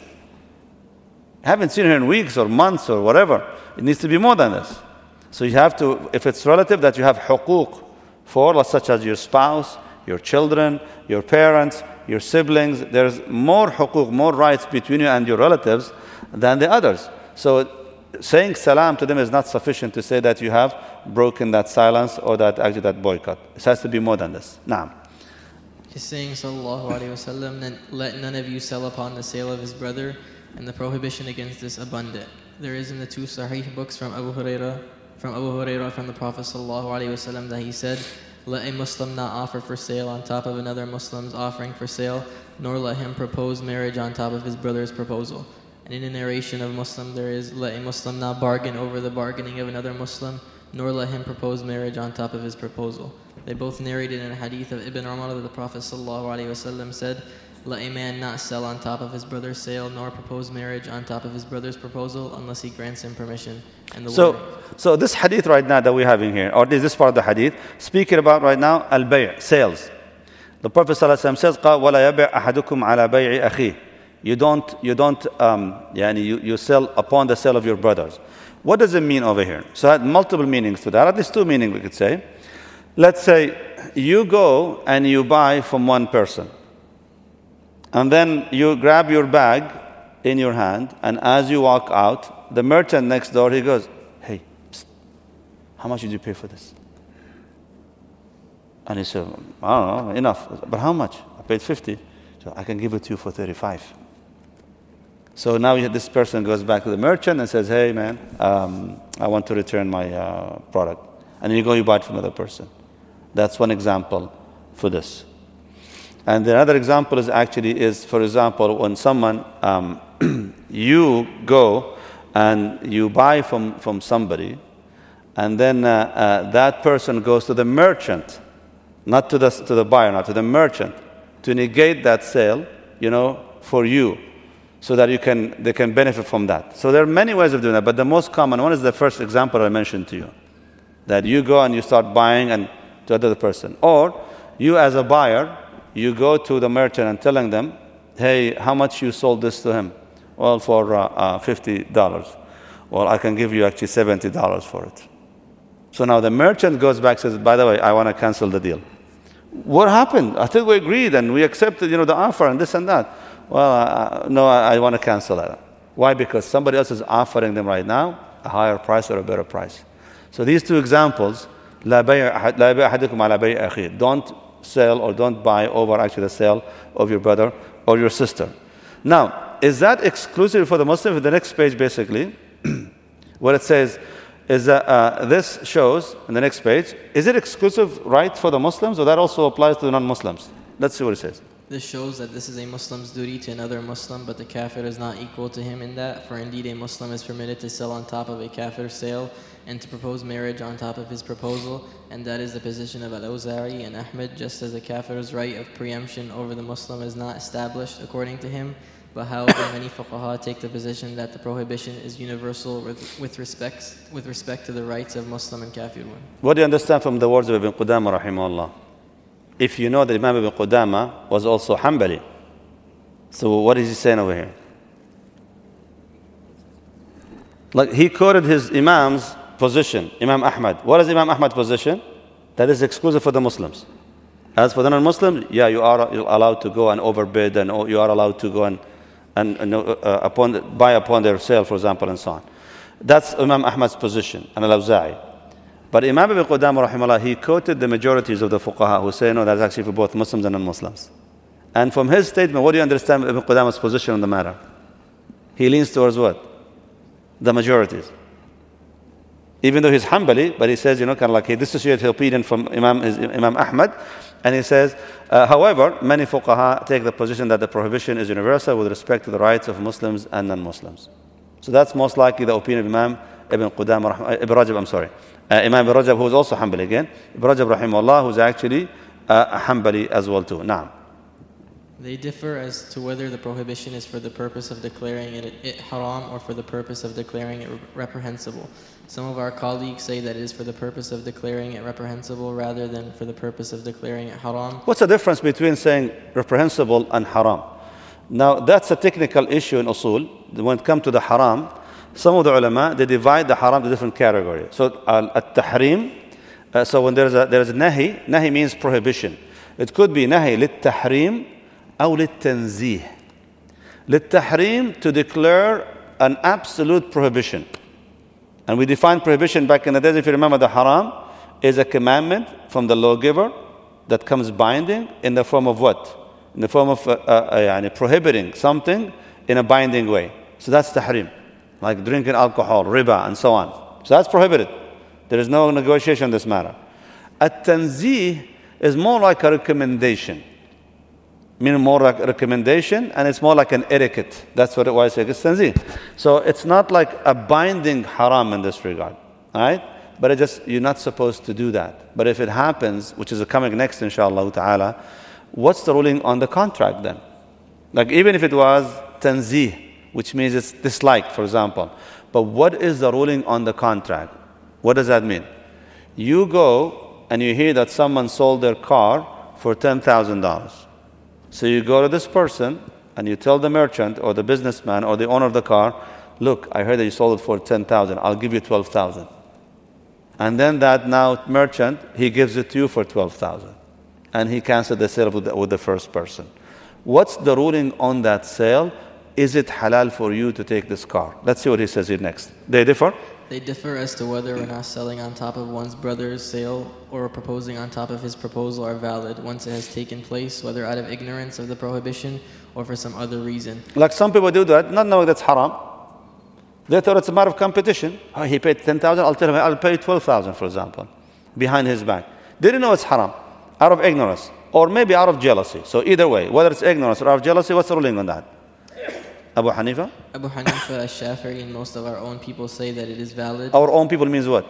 Haven't seen her in weeks or months or whatever. It needs to be more than this. So you have to, if it's relative that you have huquq for, such as your spouse, your children, your parents, your siblings, there's more huquq, more rights between you and your relatives than the others. So saying salam to them is not sufficient to say that you have broken that silence or that actually that boycott. It has to be more than this. Naam. He's saying, sallallahu alayhi wa sallam, let none of you sell upon the sale of his brother, and the prohibition against this abundant. There is in the two Sahih books from Abu Hurairah, from Abu Hurairah from the Prophet sallallahu alayhi wa sallam that he said, let a Muslim not offer for sale on top of another Muslim's offering for sale, nor let him propose marriage on top of his brother's proposal. And in a narration of Muslim there is, let a Muslim not bargain over the bargaining of another Muslim, nor let him propose marriage on top of his proposal. They both narrated in a hadith of Ibn Umar that the Prophet ﷺ said, let a man not sell on top of his brother's sale, nor propose marriage on top of his brother's proposal, unless he grants him permission. And the so, word, so this hadith right now that we're having here, or is this part of the hadith, speaking about right now, al-bay', sales. The Prophet ﷺ says, وَلَا يَبِعْ أَحَدُكُمْ عَلَى بَيْعِ أَخِيهِ. You don't, you don't, um, yani you, you sell upon the sale of your brothers. What does it mean over here? So it had multiple meanings to that. At least two meanings we could say. Let's say you go and you buy from one person. And then you grab your bag in your hand, and as you walk out, the merchant next door, he goes, hey, psst, how much did you pay for this? And he said, I don't know, enough. But how much? I paid fifty. So I can give it to you for thirty-five. So now this person goes back to the merchant and says, hey man, um, I want to return my uh, product. And then you go, you buy it from another person. That's one example for this. And the other example is actually is, for example, when someone, um, you go and you buy from, from somebody, and then uh, uh, that person goes to the merchant, not to the, to the buyer, not to the merchant, to negate that sale, you know, for you, so that you can, they can benefit from that. So there are many ways of doing that, but the most common one is the first example I mentioned to you, that you go and you start buying and to another person. Or you as a buyer, you go to the merchant and telling them, hey, how much you sold this to him? Well, for uh, uh, fifty dollars. Well, I can give you actually seventy dollars for it. So now the merchant goes back and says, by the way, I want to cancel the deal. What happened? I think we agreed and we accepted, you know, the offer and this and that. Well, uh, no, I, I want to cancel that. Why? Because somebody else is offering them right now a higher price or a better price. So these two examples, لا بيع لا يبيع أحدكم على بيع أخيه. Don't sell or don't buy over actually the sale of your brother or your sister. Now, is that exclusive for the Muslim? The next page basically, what it says is that uh, this shows, in the next page, is it exclusive right for the Muslims or that also applies to the non-Muslims? Let's see what it says. This shows that this is a Muslim's duty to another Muslim, but the kafir is not equal to him in that. For indeed, a Muslim is permitted to sell on top of a kafir's sale and to propose marriage on top of his proposal, and that is the position of Al-Awza'i and Ahmed, just as the kafir's right of preemption over the Muslim is not established according to him. But however, many fuqaha take the position that the prohibition is universal with, with, respect, with respect to the rights of Muslim and kafir women. What do you understand from the words of Ibn Qudama rahimahullah? If you know that Imam Ibn Qudama was also Hanbali, so what is he saying over here? Like he quoted his Imam's position, Imam Ahmad. What is Imam Ahmad's position? That is exclusive for the Muslims. As for the non-Muslims, yeah, you are allowed to go and overbid, and you are allowed to go and, and, and uh, upon, buy upon their sale, for example, and so on. That's Imam Ahmad's position, and Al-Awza'i. But Imam Ibn Qudama, rahimahullah, he quoted the majorities of the fuqaha who say, no, that's actually for both Muslims and non-Muslims. And from his statement, what do you understand Ibn Qudama's position on the matter? He leans towards what? The majorities. Even though he's Hanbali, but he says, you know, kind of like he dissociates his opinion from Imam, his, Imam Ahmad. And he says, uh, however, many fuqaha take the position that the prohibition is universal with respect to the rights of Muslims and non-Muslims. So that's most likely the opinion of Imam Ibn Qudama, Ibn Rajab, I'm sorry. Uh, Imam Ibn Rajab, who is also Hanbali again. Ibn Rajab, rahimahullah, who is actually uh, a Hanbali as well too. Naam. They differ as to whether the prohibition is for the purpose of declaring it, it haram or for the purpose of declaring it reprehensible. Some of our colleagues say that it is for the purpose of declaring it reprehensible rather than for the purpose of declaring it haram. What's the difference between saying reprehensible and haram? Now, that's a technical issue in usul. When it comes to the haram, some of the ulama, they divide the haram to different categories. So, al-tahrim, uh, so when there is a, there is a nahi, nahi means prohibition. It could be nahi lit-tahrim or lit-tanzih. Lit-tahrim, to declare an absolute prohibition. And we defined prohibition back in the days. If you remember, the haram is a commandment from the lawgiver that comes binding in the form of what? In the form of uh, uh, uh, prohibiting something in a binding way. So that's tahrim, like drinking alcohol, riba, and so on. So that's prohibited. There is no negotiation in this matter. At-tanzih is more like a recommendation, meaning more like a recommendation, and it's more like an etiquette. That's what it was. It's tanzih. So it's not like a binding haram in this regard, all right? But it just, you're not supposed to do that. But if it happens, which is coming next, inshallah ta'ala, what's the ruling on the contract then? Like even if it was tanzih, which means it's disliked, for example. But what is the ruling on the contract? What does that mean? You go and you hear that someone sold their car for ten thousand dollars. So you go to this person and you tell the merchant or the businessman or the owner of the car, look, I heard that you sold it for ten thousand dollars. I'll give you twelve thousand dollars. And then that now merchant, he gives it to you for twelve thousand dollars. And he cancels the sale with the, with the first person. What's the ruling on that sale? Is it halal for you to take this car? Let's see what he says here next. They differ? They differ as to whether or not selling on top of one's brother's sale or proposing on top of his proposal are valid once it has taken place, whether out of ignorance of the prohibition or for some other reason. Like some people do that, not knowing that's haram. They thought it's a matter of competition. Oh, he paid ten thousand dollars, I'll tell him I'll pay twelve thousand dollars, for example, behind his back. They didn't know it's haram, out of ignorance, or maybe out of jealousy. So either way, whether it's ignorance or out of jealousy, what's the ruling on that? Abu Hanifa? Abu Hanifa, Al-Shafi'i, and most of our own people say that it is valid. Our own people means what?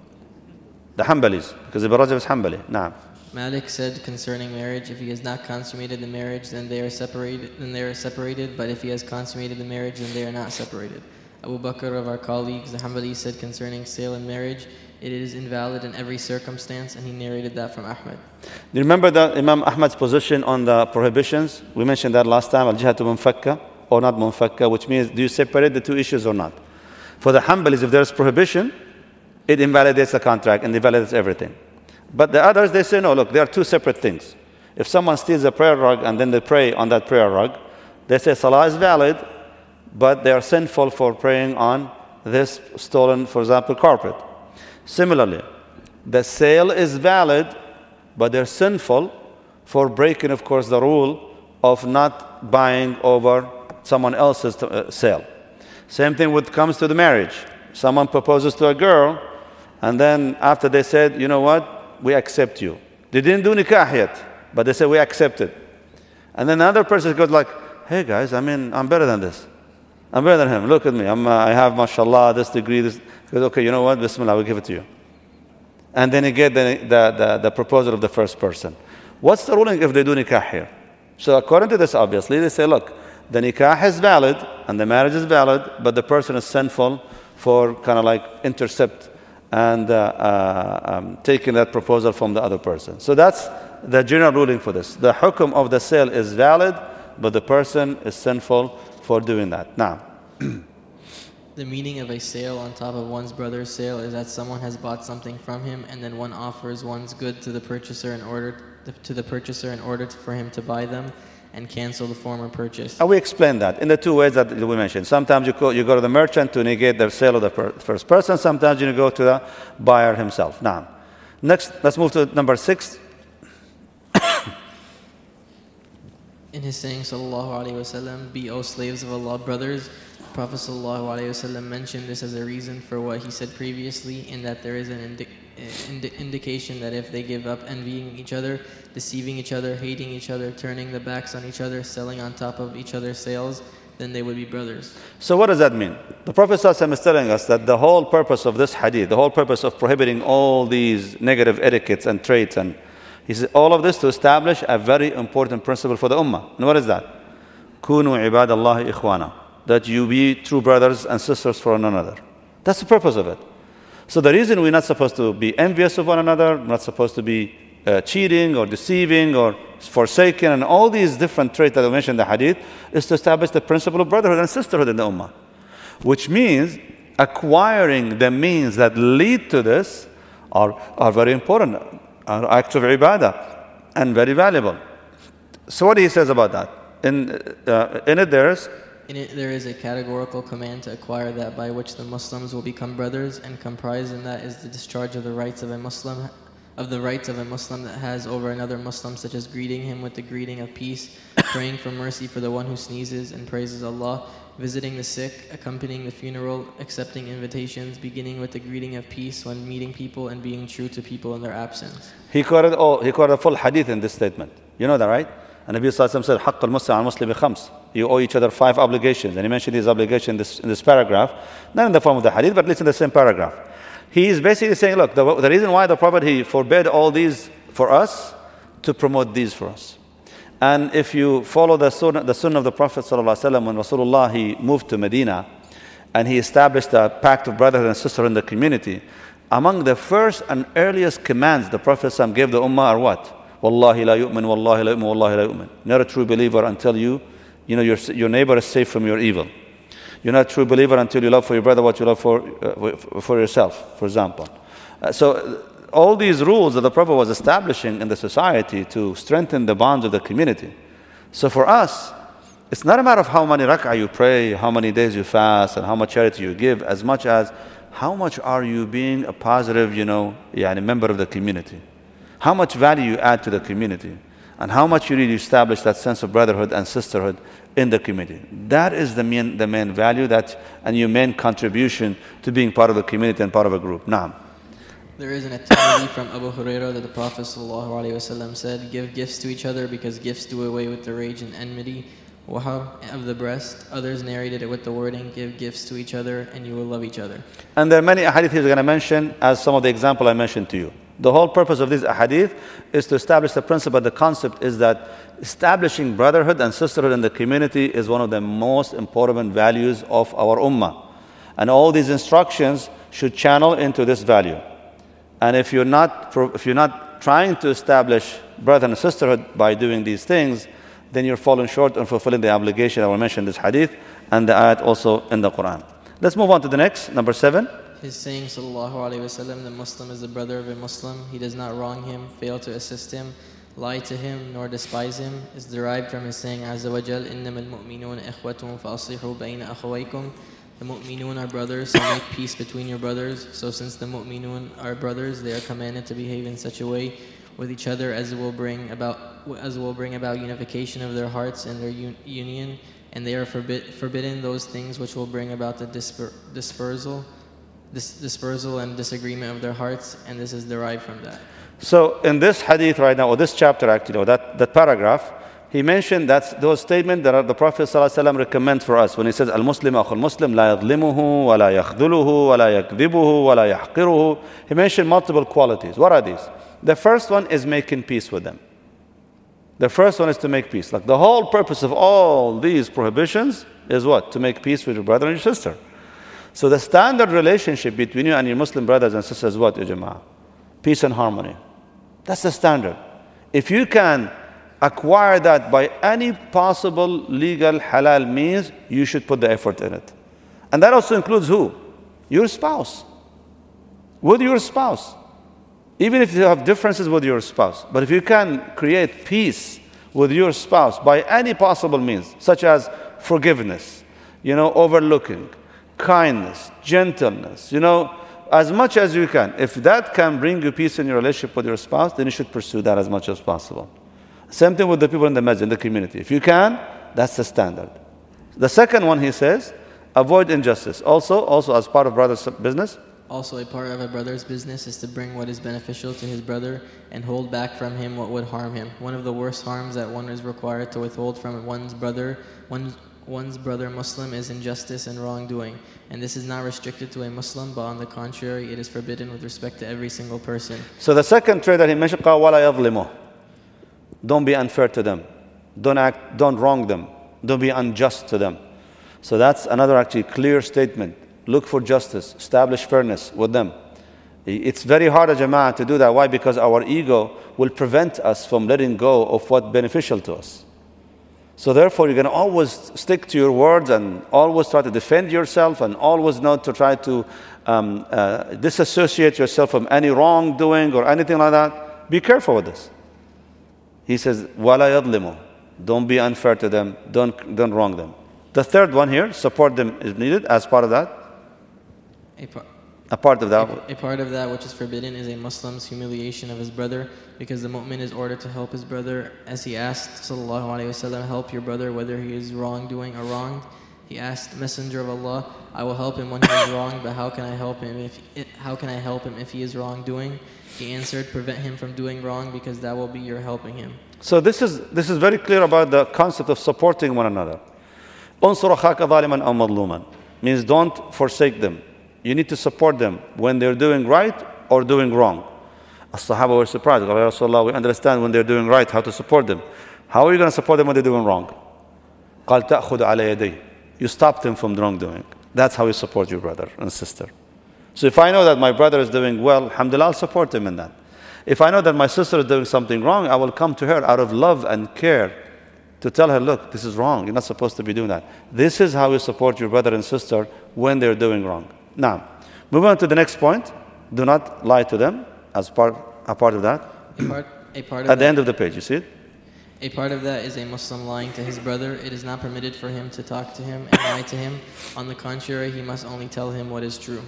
The Hanbalis, because Ibn Rajab is Hanbali. Naam. Malik said concerning marriage, if he has not consummated the marriage, then they are separated. Then they are separated. But if he has consummated the marriage, then they are not separated. Abu Bakr of our colleagues, the Hanbali, said concerning sale and marriage, it is invalid in every circumstance, and he narrated that from Ahmad. Do you remember that Imam Ahmad's position on the prohibitions? We mentioned that last time. Al-jihatu munfakka or not munfakka, which means do you separate the two issues or not? For the Hanbalis, if there's prohibition, it invalidates the contract and invalidates everything. But the others, they say, no, look, there are two separate things. If someone steals a prayer rug and then they pray on that prayer rug, they say salah is valid, but they are sinful for praying on this stolen, for example, carpet. Similarly, the sale is valid, but they're sinful for breaking, of course, the rule of not buying over someone else's uh, sale. Same thing when it comes to the marriage. Someone proposes to a girl, and then after they said, you know what, we accept you. They didn't do nikah yet, but they said, we accept it. And then another person goes like, hey guys, I mean, I'm better than this. I'm better than him. Look at me. I'm, uh, I have, mashallah, this degree. This. He goes, okay, you know what, bismillah, we'll give it to you. And then you get the, the, the, the proposal of the first person. What's the ruling if they do nikah here? So according to this, obviously, they say, look, the nikah is valid and the marriage is valid, but the person is sinful for kind of like intercept and uh, uh, um, taking that proposal from the other person. So that's the general ruling for this. The hukum of the sale is valid, but the person is sinful for doing that. Now, the meaning of a sale on top of one's brother's sale is that someone has bought something from him and then one offers one's good to the purchaser in order to the purchaser in order to, for him to buy them and cancel the former purchase. And we explained that in the two ways that we mentioned. Sometimes you go, you go to the merchant to negate the sale of the per first person. Sometimes you go to the buyer himself. Now, next, let's move to number six. In his saying, sallallahu alaihi wasallam, be O slaves of Allah, brothers, Prophet sallallahu alaihi wasallam mentioned this as a reason for what he said previously, in that there is an indi indi indication that if they give up envying each other, deceiving each other, hating each other, turning their backs on each other, selling on top of each other's sales, then they would be brothers. So what does that mean? The Prophet ﷺ is telling us that the whole purpose of this hadith, the whole purpose of prohibiting all these negative etiquettes and traits, and he says all of this to establish a very important principle for the ummah. And what is that? Kunu ibadallahi ikhwana. That you be true brothers and sisters for one another. That's the purpose of it. So the reason we're not supposed to be envious of one another, we're not supposed to be uh, cheating or deceiving or forsaken, and all these different traits that I mentioned in the hadith, is to establish the principle of brotherhood and sisterhood in the ummah. Which means acquiring the means that lead to this are, are very important, are acts of ibadah and very valuable. So what he says about that? In, uh, in it there's In it there is a categorical command to acquire that by which the Muslims will become brothers, and comprised in that is the discharge of the rights of a Muslim, of the rights of a Muslim that has over another Muslim, such as greeting him with the greeting of peace, praying for mercy for the one who sneezes and praises Allah, visiting the sick, accompanying the funeral, accepting invitations, beginning with the greeting of peace when meeting people, and being true to people in their absence. He quoted all, he quoted a full hadith in this statement. You know that, right? And Nabi Sallallahu Alaihi Wasallam said, حَقَّ الْمُسْلِمِ عَلَى الْمُسْلِمِ خَمْسٍ. You owe each other five obligations. And he mentioned these obligations in this, in this paragraph, not in the form of the hadith, but listen to the same paragraph. He is basically saying, look, the, the reason why the Prophet, he forbade all these for us, to promote these for us. And if you follow the sunnah, the sunnah of the Prophet ﷺ, when Rasulullah, he moved to Medina, and he established a pact of brotherhood and sisterhood in the community, among the first and earliest commands the Prophet ﷺ gave the ummah are what? Wallahi la yu'min, wallahi la yu'min, wallahi la yu'min. Not a true believer until you, you know, your, your neighbor is safe from your evil. You're not a true believer until you love for your brother what you love for, uh, for yourself, for example. Uh, so all these rules that the Prophet was establishing in the society to strengthen the bonds of the community. So for us, it's not a matter of how many rak'ah you pray, how many days you fast, and how much charity you give, as much as how much are you being a positive, you know, yeah, a member of the community. How much value you add to the community, and how much you really establish that sense of brotherhood and sisterhood in the community. That is the main, the main value that, and your main contribution to being part of the community and part of a group. Naam. There is an activity from Abu Hurairah that the Prophet ﷺ said, give gifts to each other because gifts do away with the rage and enmity, wahab, of the breast. Others narrated it with the wording, give gifts to each other and you will love each other. And there are many ahadith he's going to mention as some of the example I mentioned to you. The whole purpose of this ahadith is to establish the principle. The concept is that establishing brotherhood and sisterhood in the community is one of the most important values of our ummah. And all these instructions should channel into this value. And if you're not, if you're not trying to establish brotherhood and sisterhood by doing these things, then you're falling short on fulfilling the obligation that we mentioned in this hadith and the ayat also in the Quran. Let's move on to the next, number seven. His saying, sallallahu alayhi wasallam, the Muslim is the brother of a Muslim. He does not wrong him, fail to assist him, lie to him, nor despise him, is derived from his saying, Azza wa Jal, إِنَّمَا الْمُؤْمِنُونَ إِخْوَةٌ فَأَصْلِحُوا بَيْنَ أَخَوَيْكُمْ. The mu'minun are brothers, so make peace between your brothers. So since the mu'minun are brothers, they are commanded to behave in such a way with each other as will bring about as will bring about unification of their hearts and their un- union, and they are forbid, forbidden those things which will bring about the disper, dispersal, dis, dispersal and disagreement of their hearts, and this is derived from that. So in this hadith right now, or this chapter actually, or that, that paragraph, he mentioned that's those statements that the Prophet ﷺ recommends for us when he says, Al-Muslim akhul Muslim, la yadlimuhu, wa la yakhduluhu, wa la yakdhibuhu, wa la yahqiruhu. He mentioned multiple qualities. What are these? The first one is making peace with them. The first one is to make peace. Like the whole purpose of all these prohibitions is what? To make peace with your brother and your sister. So the standard relationship between you and your Muslim brothers and sisters is what, ya Jama'ah? Peace and harmony. That's the standard. If you can acquire that by any possible legal halal means, you should put the effort in it. And that also includes who? Your spouse. With your spouse. Even if you have differences with your spouse. But if you can create peace with your spouse by any possible means, such as forgiveness, you know, overlooking, kindness, gentleness, you know, as much as you can. If that can bring you peace in your relationship with your spouse, then you should pursue that as much as possible. Same thing with the people in the masjid, in the community. If you can, that's the standard. The second one, he says, avoid injustice. Also, also as part of brother's business. Also, a part of a brother's business is to bring what is beneficial to his brother and hold back from him what would harm him. One of the worst harms that one is required to withhold from one's brother, one's, one's brother Muslim, is injustice and wrongdoing. And this is not restricted to a Muslim, but on the contrary, it is forbidden with respect to every single person. So the second trait that he mentioned, وَلَا يَظْلِمُهُ. Don't be unfair to them. Don't act, don't wrong them. Don't be unjust to them. So that's another actually clear statement. Look for justice. Establish fairness with them. It's very hard, Jama'ah, to do that. Why? Because our ego will prevent us from letting go of what's beneficial to us. So therefore, you're going to always stick to your words and always try to defend yourself and always not to try to um, uh, disassociate yourself from any wrongdoing or anything like that. Be careful with this. He says, وَلَا يَظْلِمُ. Don't be unfair to them. Don't, don't wrong them. The third one here, support them is needed as part of that. A, par- A part of that. a, a part of that which is forbidden is a Muslim's humiliation of his brother, because the mu'min is ordered to help his brother, as he asked sallallahu alaihi wasallam, help your brother whether he is wrongdoing or wronged. He asked, Messenger of Allah, I will help him when he is wrong, but how can I help him if how can I help him if he is wrongdoing? He answered, prevent him from doing wrong, because that will be your helping him. So this is this is very clear about the concept of supporting one another. أنصر أخاك ظالما أو مظلوما means don't forsake them. You need to support them when they're doing right or doing wrong. As-Sahaba were surprised. Ya Rasulullah, we understand when they're doing right, how to support them. How are you going to support them when they're doing wrong? قال تأخذ على يديه. You stop them from wrongdoing. That's how you support your brother and sister. So if I know that my brother is doing well, alhamdulillah, I'll support him in that. If I know that my sister is doing something wrong, I will come to her out of love and care to tell her, look, this is wrong. You're not supposed to be doing that. This is how you support your brother and sister when they're doing wrong. Now, moving on to the next point. Do not lie to them as part, a part of that. A part, a part of At the that, end of the page, you see it? A part of that is a Muslim lying to his brother. It is not permitted for him to talk to him and lie to him. On the contrary, he must only tell him what is true.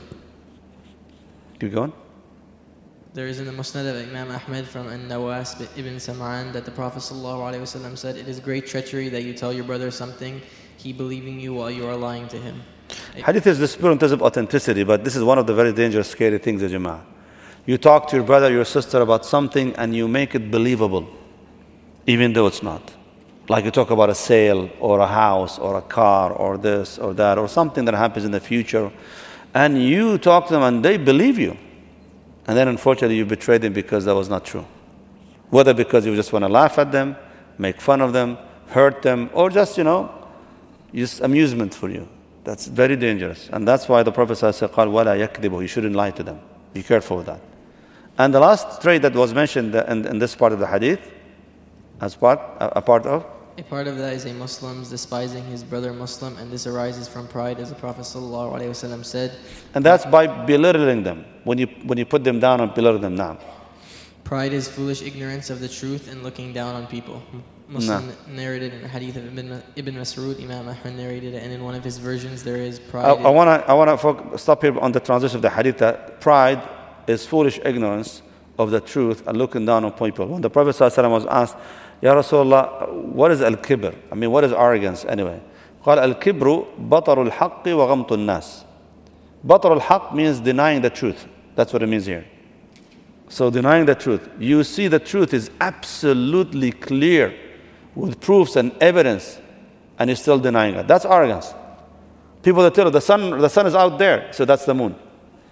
Keep going. There is in the Musnad of Imam Ahmed from An-Nawas ibn Sam'an that the Prophet ﷺ said, it is great treachery that you tell your brother something, he believing you while you are lying to him. Hadith is disputed in terms of authenticity, but this is one of the very dangerous, scary things, Jama'ah. You talk to your brother, your sister about something and you make it believable, even though it's not. Like you talk about a sale or a house or a car or this or that or something that happens in the future, and you talk to them and they believe you. And then unfortunately you betray them because that was not true. Whether because you just want to laugh at them, make fun of them, hurt them, or just, you know, just amusement for you. That's very dangerous. And that's why the Prophet said, وَلَا يَكْذِبُ. You shouldn't lie to them. Be careful with that. And the last trait that was mentioned in, in this part of the hadith, as part, a, a part of? A part of that is a Muslim's despising his brother Muslim, and this arises from pride, as the Prophet ﷺ said. And that's by belittling them. When you when you put them down and belittle them now. Pride is foolish ignorance of the truth and looking down on people. Muslim No. narrated in a hadith of Ibn, Ibn Mas'ud, Imam Ahmad narrated it, and in one of his versions there is pride. I, I want to I wanna focus, stop here on the transition of the hadith that pride is foolish ignorance of the truth and looking down on people. When the Prophet ﷺ was asked, Ya Rasulullah, what is al-kibr? I mean, what is arrogance anyway? قال الكبر بطر الحق وغمط الناس. بطر الحق means denying the truth. That's what it means here. So denying the truth. You see the truth is absolutely clear with proofs and evidence, and you're still denying it. That's arrogance. People that tell you the sun, the sun is out there, so that's the moon.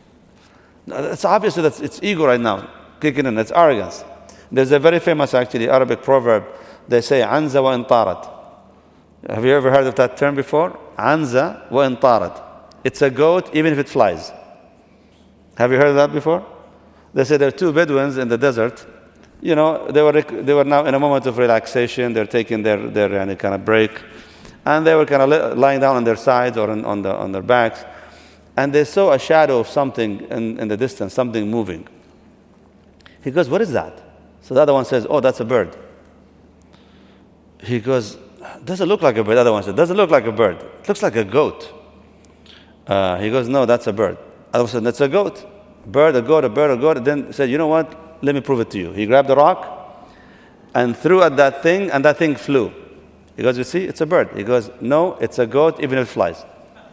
It's obviously that's it's ego right now kicking in. It's arrogance. There's a very famous actually Arabic proverb. They say "Anza wa intarat." Have you ever heard of that term before? Anza wa intarat. It's a goat even if it flies. Have you heard of that before? They say there are two Bedouins in the desert. You know, they were they were now in a moment of relaxation. They're taking their their uh, kind of break, and they were kind of lying down on their sides or on, on the on their backs, and they saw a shadow of something in, in the distance, something moving. He goes, "What is that?" So the other one says, "Oh, that's a bird." He goes, "Doesn't look like a bird." The other one says, "Doesn't look like a bird. It looks like a goat." Uh, he goes, "No, that's a bird." The other one said, "That's a goat." Bird, a goat, a bird, a goat. Then he said, "You know what? Let me prove it to you." He grabbed a rock and threw at that thing, and that thing flew. He goes, "You see, it's a bird." He goes, "No, it's a goat, even if it flies."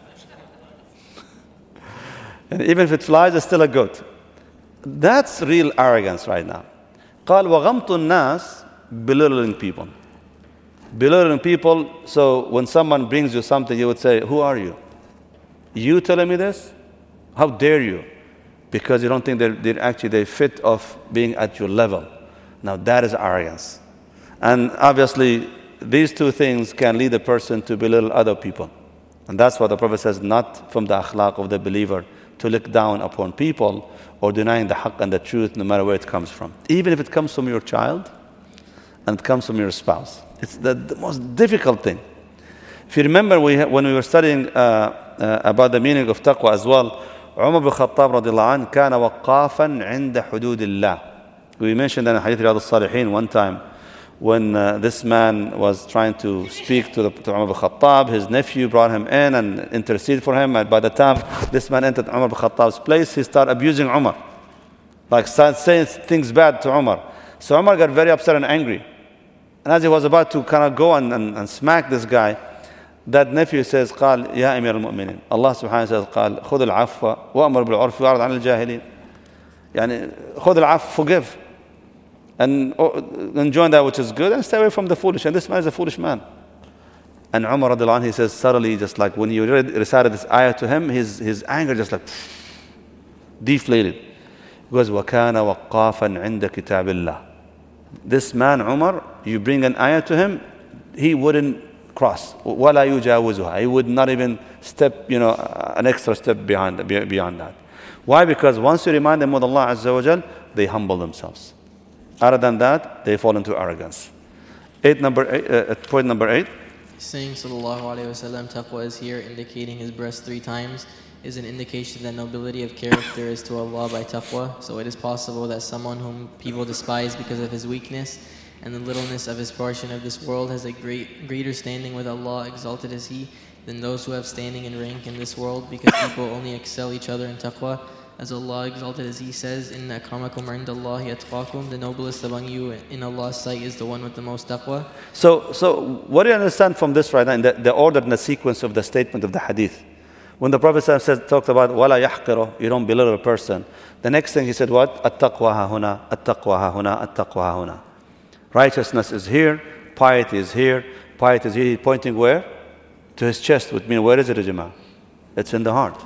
And even if it flies, it's still a goat. That's real arrogance right now. قال وغمط الناس, belittling people. Belittling people, so when someone brings you something, you would say, "Who are you? You telling me this? How dare you?" Because you don't think they're, they're actually they fit of being at your level. Now that is arrogance. And obviously, these two things can lead a person to belittle other people. And that's what the Prophet says, not from the akhlaq of the believer to look down upon people or denying the haqq and the truth no matter where it comes from. Even if it comes from your child and it comes from your spouse. It's the, the most difficult thing. If you remember we, when we were studying uh, uh, about the meaning of taqwa as well, Umar bin Khattab radiallahu anh كان وقافا عند حدود الله. We mentioned that in Hadith Riyadh al-Salihin one time. when uh, this man was trying to speak to, the, to Umar ibn Khattab, his nephew brought him in and interceded for him. And by the time this man entered Umar ibn Khattab's place, he started abusing Umar, like started saying things bad to Umar. So Umar got very upset and angry. And as he was about to kind of go and, and, and smack this guy, that nephew says, قال يا أمير المؤمنين. Allah subhanahu wa ta'ala says, قال خذ العفو وأمر بالعرف وأعرض عن الجاهلين. يعني خذ العفو, forgive. And enjoy that which is good and stay away from the foolish. And this man is a foolish man. And Umar radiallahu anhu, he says suddenly, just like when you read, recited this ayah to him, his, his anger just like deflated. He goes, وَكَانَ وَقَّافًا عِنْدَ كِتَابِ اللَّهِ. This man, Umar, you bring an ayah to him, he wouldn't cross. وَلَا يُجَاوِزُهَا. He would not even step, you know, an extra step behind, beyond that. Why? Because once you remind them of Allah Azza wa Jal, they humble themselves. Other than that, they fall into arrogance. Eight number eight, uh, point number eight. Saying sallallahu alayhi wasallam, taqwa is here, indicating his breast three times, is an indication that nobility of character is to Allah by taqwa. So it is possible that someone whom people despise because of his weakness and the littleness of his portion of this world has a great greater standing with Allah, exalted is He, than those who have standing and rank in this world, because people only excel each other in taqwa. As Allah exalted as He says, Inna akramakum indallahi atqakum, the noblest among you in Allah's sight is the one with the most taqwa. So, so what do you understand from this right now, in the, the order and the sequence of the statement of the hadith? When the Prophet said, talked about wala yahqiru, you don't belittle a person, the next thing he said what? At-taqwa ha-huna, at-taqwa ha-huna, at-taqwa ha-huna. Righteousness is here, piety is here, piety is here. He's pointing where? To his chest, which means where is it, Jama'ah? It's in the heart.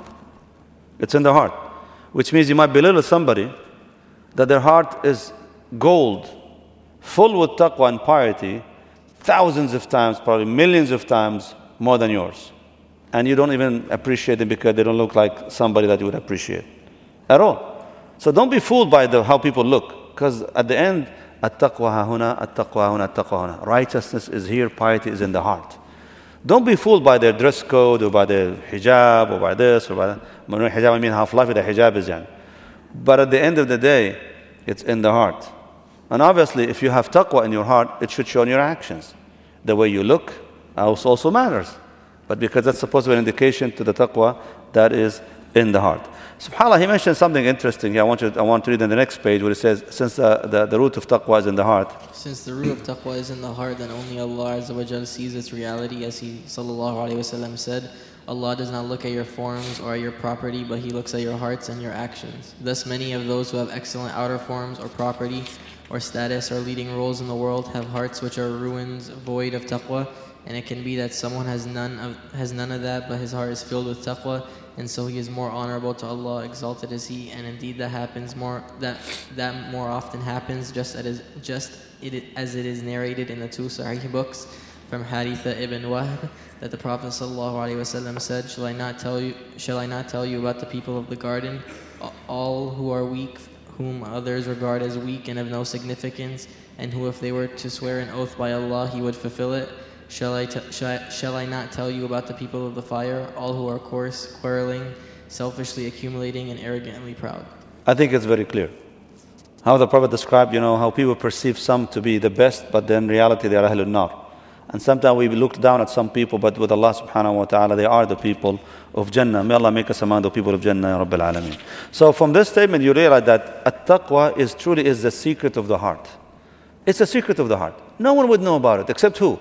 It's in the heart. Which means you might belittle somebody that their heart is gold, full with taqwa and piety, thousands of times, probably millions of times more than yours. And you don't even appreciate them because they don't look like somebody that you would appreciate at all. So don't be fooled by the, how people look, because at the end, at-taqwa ha-huna, at-taqwa ha-huna, at-taqwa ha-huna. Righteousness is here, piety is in the heart. Don't be fooled by their dress code or by their hijab or by this or by that. When hijab, I mean how fluffy the hijab is. Yani. But at the end of the day, it's in the heart. And obviously, if you have taqwa in your heart, it should show in your actions. The way you look also matters. But because that's supposed to be an indication to the taqwa that is in the heart. SubhanAllah, he mentioned something interesting here. I want, you, I want to read on the next page where it says, since uh, the, the root of taqwa is in the heart. Since the root of taqwa is in the heart, then only Allah Azza wa Jal sees its reality, as He sallallahu alayhi wasallam said, Allah does not look at your forms or at your property, but He looks at your hearts and your actions. Thus many of those who have excellent outer forms or property or status or leading roles in the world have hearts which are ruins, void of taqwa. And it can be that someone has none of has none of that, but his heart is filled with taqwa, and so he is more honorable to Allah, exalted is He. And indeed, that happens more that that more often happens, just as just it as it is narrated in the two Sahih books from Haritha ibn Wahb, that the Prophet sallallahu alaihi wasallam said, "Shall I not tell you? Shall I not tell you about the people of the garden, all who are weak, whom others regard as weak and of no significance, and who, if they were to swear an oath by Allah, He would fulfill it? Shall I, t- shall, I, shall I not tell you about the people of the fire, all who are coarse, quarreling, selfishly accumulating, and arrogantly proud?" I think it's very clear. How the Prophet described, you know, how people perceive some to be the best, but then in reality they are Ahlul Nar. And sometimes we look down at some people, but with Allah subhanahu wa ta'ala, they are the people of Jannah. May Allah make us among the people of Jannah, Ya Rabbil Alameen. So from this statement, you realize that at-taqwa is truly is the secret of the heart. It's a secret of the heart. No one would know about it, except who?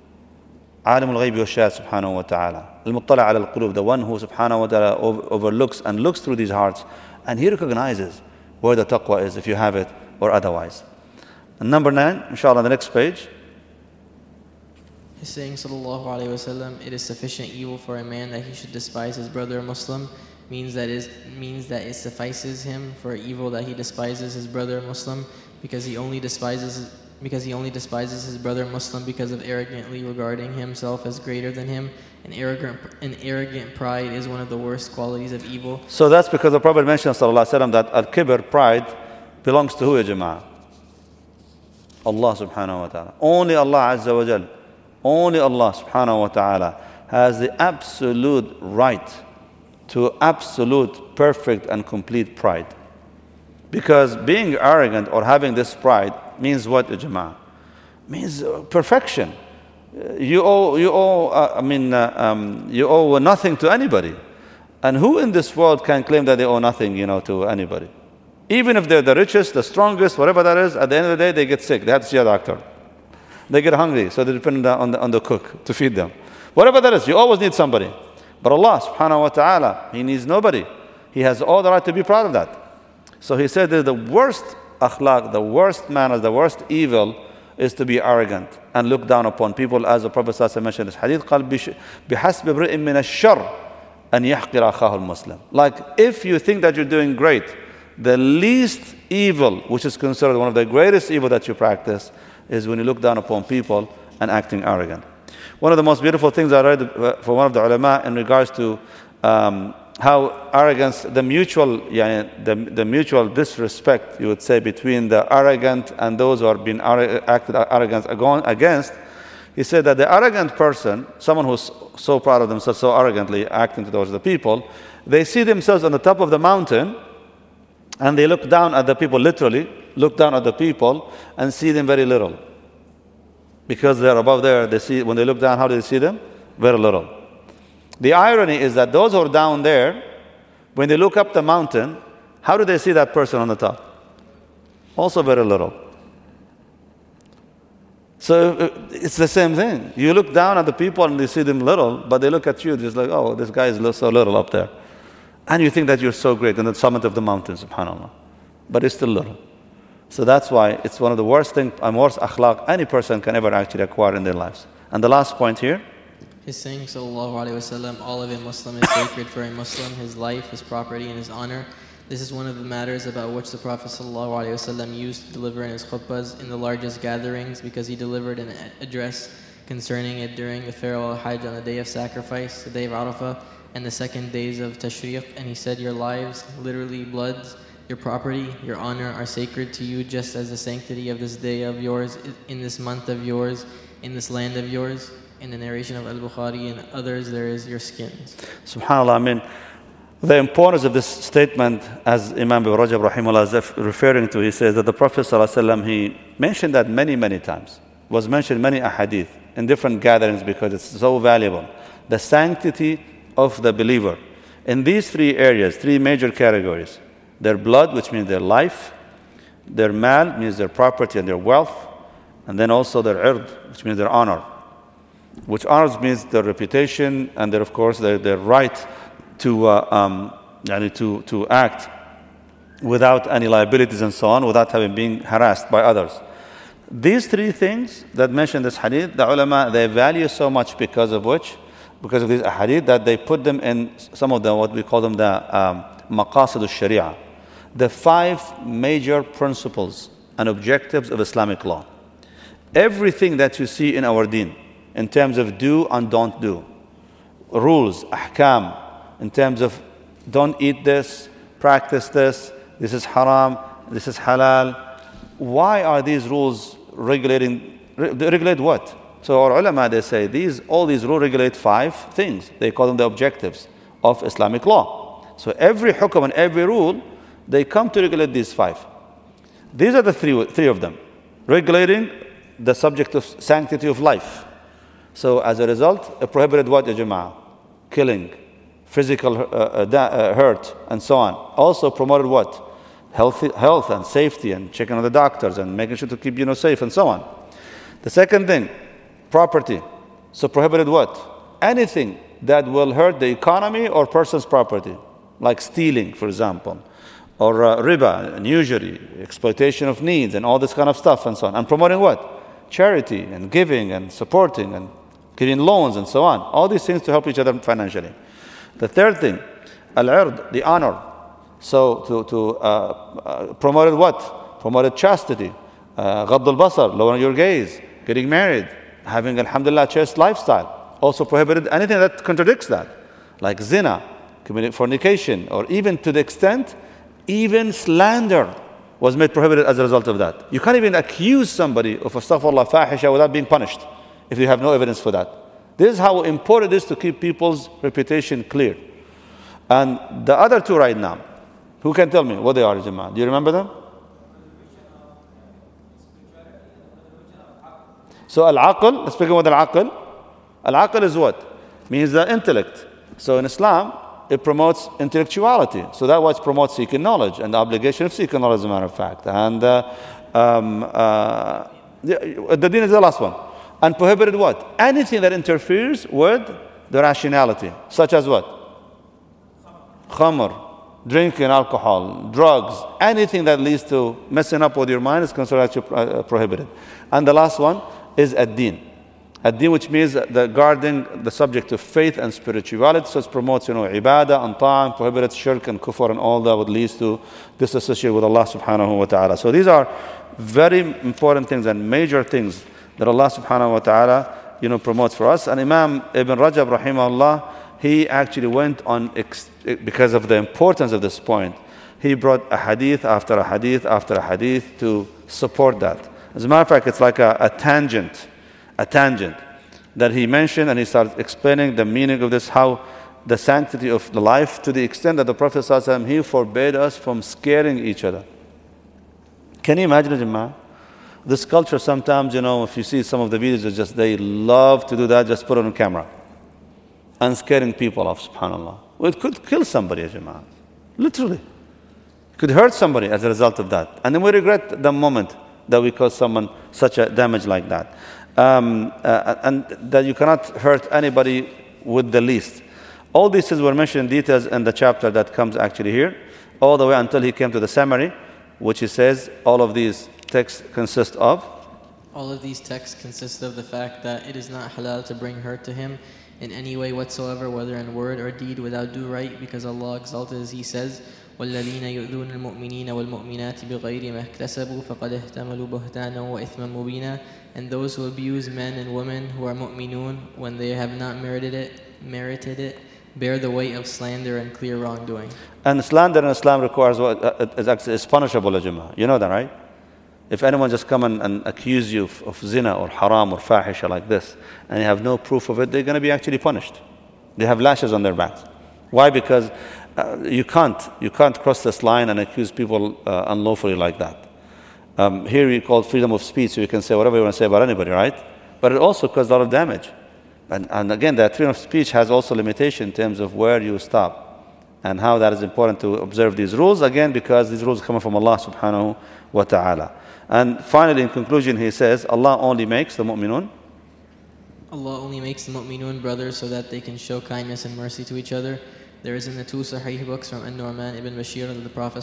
عالم الغيب والشهادة سبحانه وتعالى المطلع على القلوب, the one who subhanahu wa ta'ala overlooks and looks through these hearts, and He recognizes where the taqwa is, if you have it or otherwise. And number nine, inshallah, the next page. He's saying, sallallahu alayhi wasallam, it is sufficient evil for a man that he should despise his brother Muslim, means that is means that it suffices him for evil that he despises his brother Muslim, because he only despises because he only despises his brother Muslim because of arrogantly regarding himself as greater than him. An arrogant, an arrogant pride is one of the worst qualities of evil. So that's because the Prophet mentioned sallallahu alaihi wasallam that al-kibr, pride, belongs to who, ya jama'ah? Allah subhanahu wa ta'ala. Only Allah azza wa jal, only Allah subhanahu wa ta'ala has the absolute right to absolute, perfect and complete pride. Because being arrogant or having this pride means what, ya jama'ah? means perfection. You owe, you owe, uh, I mean, uh, um, you owe nothing to anybody. And who in this world can claim that they owe nothing, you know, to anybody? Even if they're the richest, the strongest, whatever that is, at the end of the day, they get sick. They have to see a doctor. They get hungry, so they depend on the, on the cook to feed them. Whatever that is, you always need somebody. But Allah subhanahu wa ta'ala, He needs nobody. He has all the right to be proud of that. So He said that the worst akhlaq, the worst manners, the worst evil is to be arrogant and look down upon people, as the Prophet ﷺ mentioned in this hadith, قال بحسب امرئ من الشر أن يحقر أخاه المسلم. Like, if you think that you're doing great, the least evil, which is considered one of the greatest evil that you practice, is when you look down upon people and acting arrogant. One of the most beautiful things I read for one of the ulama in regards to um, how arrogance, the mutual, yeah, the, the mutual disrespect, you would say, between the arrogant and those who are being ar- acted arrogance against. He said that the arrogant person, someone who's so proud of themselves, so arrogantly acting towards the people, they see themselves on the top of the mountain and they look down at the people, literally look down at the people and see them very little. Because they're above there, they see, when they look down, how do they see them? Very little. The irony is that those who are down there, when they look up the mountain, how do they see that person on the top? Also very little. So it's the same thing. You look down at the people and they see them little, but they look at you just like, oh, this guy is so little up there. And you think that you're so great on the summit of the mountain, subhanAllah. But it's still little. So that's why it's one of the worst things and worst akhlaq any person can ever actually acquire in their lives. And the last point here. He's saying, sallallahu alayhi wasallam, all of a Muslim is sacred for a Muslim, his life, his property, and his honor. This is one of the matters about which the Prophet sallallahu alayhi wasallam used to deliver in his khutbahs in the largest gatherings, because he delivered an address concerning it during the farewell Hajj on the day of sacrifice, the day of Arafah, and the second days of Tashriq. And he said, your lives, literally bloods, your property, your honor are sacred to you, just as the sanctity of this day of yours, in this month of yours, in this land of yours. In the narration of Al-Bukhari and others, there is your skins. SubhanAllah, I mean, the importance of this statement, as Imam Ibn Rajab rahimahullah is referring to, he says that the Prophet ﷺ, he mentioned that many, many times. Was mentioned many ahadith in different gatherings because it's so valuable. The sanctity of the believer. In these three areas, three major categories. Their blood, which means their life. Their mal, means their property and their wealth. And then also their ird, which means their honor. Which honors means their reputation and their, of course, their, their right to, uh, um, to, to act without any liabilities and so on, without having been harassed by others. These three things that mention this hadith, the ulama, they value so much because of which? Because of these hadith, that they put them in some of the, what we call them, the um, maqasid al-sharia, the five major principles and objectives of Islamic law. Everything that you see in our deen, in terms of do and don't do, rules, ahkam, in terms of don't eat this, practice this, this is haram, this is halal. Why are these rules regulating, they regulate what? So our ulama, they say these, all these rules regulate five things. They call them the objectives of Islamic law. So every hukam and every rule, they come to regulate these five. These are the three, three of them. Regulating the subject of sanctity of life. So as a result, it prohibited what, ya jama'ah? Killing, physical uh, uh, hurt, and so on. Also promoted what? Healthy, health and safety, and checking on the doctors and making sure to keep you know safe and so on. The second thing, property. So prohibited what? Anything that will hurt the economy or person's property, like stealing, for example, or uh, riba and usury, exploitation of needs, and all this kind of stuff and so on. And promoting what? Charity and giving and supporting and giving loans and so on. All these things to help each other financially. The third thing, al-ird, the honor. So to, to uh, uh, promoted what? Promoted chastity, uh, ghadd al-basar, lowering your gaze, getting married, having alhamdulillah chaste lifestyle. Also prohibited anything that contradicts that, like zina, committing fornication, or even to the extent, even slander was made prohibited as a result of that. You can't even accuse somebody of astaghfirullah fahisha without being punished if you have no evidence for that. This is how important it is to keep people's reputation clear. And the other two right now, who can tell me what they are, Jama'ah? Do you remember them? So al-aql, let's begin with al-aql. Al-aql is what? Means the intellect. So in Islam, it promotes intellectuality. So that's what promotes seeking knowledge and the obligation of seeking knowledge, as a matter of fact. And uh, um, uh, the, the deen is the last one. And prohibited what? Anything that interferes with the rationality, such as what? Khamr, drinking alcohol, drugs, anything that leads to messing up with your mind is considered actually uh, prohibited. And the last one is ad-din. Ad-din, which means the guarding the subject of faith and spirituality. So it promotes, you know, ibadah and ta'am, prohibits shirk and kufr and all that would lead to disassociate with Allah subhanahu wa ta'ala. So these are very important things and major things that Allah subhanahu wa ta'ala, you know, promotes for us. And Imam Ibn Rajab rahimahullah, he actually went on, because of the importance of this point, he brought a hadith after a hadith after a hadith to support that. As a matter of fact, it's like a, a tangent, a tangent that he mentioned, and he started explaining the meaning of this, how the sanctity of the life, to the extent that the Prophet ﷺ, he forbade us from scaring each other. Can you imagine it, Jama'ah? This culture sometimes, you know, if you see some of the videos, it's just they love to do that, just put it on camera. And scaring people off, subhanAllah. Well, it could kill somebody, Jama'ah. Literally. It could hurt somebody as a result of that. And then we regret the moment that we caused someone such a damage like that. Um, uh, and that you cannot hurt anybody with the least. All these things were mentioned in details in the chapter that comes actually here, all the way until he came to the summary, which he says all of these texts consist of. All of these texts consist of the fact that it is not halal to bring hurt to him in any way whatsoever, whether in word or deed, without due right, because Allah exalted, as He says, وَالَّذِينَ يُؤْذُونَ الْمُؤْمِنِينَ وَالْمُؤْمِنَاتِ بِغَيْرِ مَا اكْتَسَبُوا فَقَدِ احْتَمَلُوا بُهْتَانًا وَإِثْمًا مُبِينًا. And those who abuse men and women who are mu'minun when they have not merited it, merited it, bear the weight of slander and clear wrongdoing. And slander in Islam requires what uh, is actually is punishable, Jama'ah. You know that, right? If anyone just come and, and accuse you of, of zina or haram or fahisha like this, and you have no proof of it, they're going to be actually punished. They have lashes on their backs. Why? Because uh, you can't you can't cross this line and accuse people uh, unlawfully like that. Um, here we call freedom of speech, so you can say whatever you want to say about anybody, right? But it also causes a lot of damage. And, and again, that freedom of speech has also limitation in terms of where you stop and how that is important to observe these rules, again, because these rules are coming from Allah subhanahu wa ta'ala. And finally, in conclusion, he says, Allah only makes the mu'minun. Allah only makes the mu'minun brothers so that they can show kindness and mercy to each other. There is in the two Sahih books from An-Nu'man ibn Bashir that the Prophet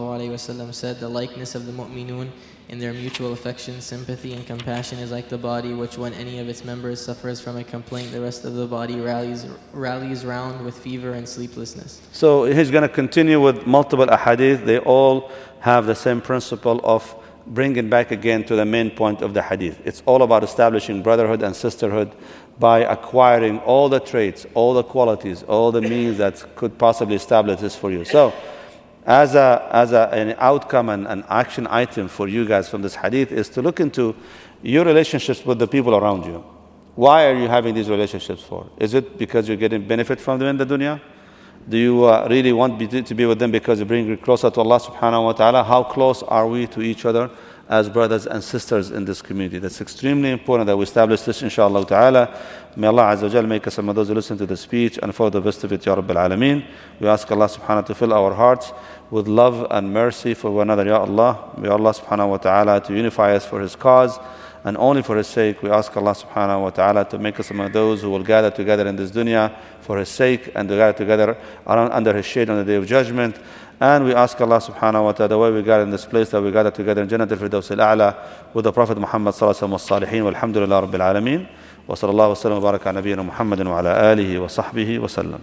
ﷺ said, the likeness of the mu'minun in their mutual affection, sympathy, and compassion is like the body, which when any of its members suffers from a complaint, the rest of the body rallies, rallies round with fever and sleeplessness. So he's going to continue with multiple ahadith. They all have the same principle of bringing back again to the main point of the hadith. It's all about establishing brotherhood and sisterhood by acquiring all the traits, all the qualities, all the means that could possibly establish this for you. So, as a as a, an outcome and an action item for you guys from this hadith is to look into your relationships with the people around you. Why are you having these relationships for? Is it because you're getting benefit from them in the dunya? Do you uh, really want be, to be with them because you bring you closer to Allah subhanahu wa ta'ala? How close are we to each other as brothers and sisters in this community? That's extremely important that we establish this, inshallah ta'ala. May Allah Azza wa Jal make us among those who listen to the speech and for the best of it, Ya Rabbil Alameen. We ask Allah subhanahu wa ta'ala to fill our hearts with love and mercy for one another, Ya Allah. May Allah subhanahu wa ta'ala to unify us for His cause. And only for His sake, we ask Allah subhanahu wa ta'ala to make us among those who will gather together in this dunya for His sake and to gather together around, under His shade on the Day of Judgment. And we ask Allah subhanahu wa ta'ala the way we gather in this place, that we gather together in Jannat al-Firdaus al-A'la with the Prophet Muhammad sallallahu alaihi wasallam wa salihin, walhamdulillah rabbil alameen. Wa sallallahu wa sallam wa baraka ala nabiyyina Muhammadin wa ala alihi wa sahbihi wa sallam.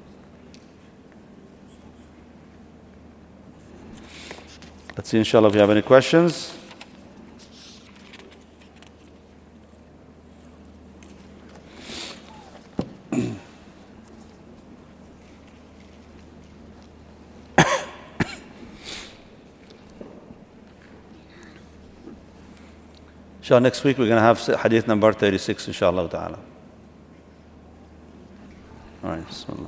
Let's see, inshallah, if you have any questions. So next week we're going to have hadith number thirty-six, inshallah ta'ala. All right, bismillah.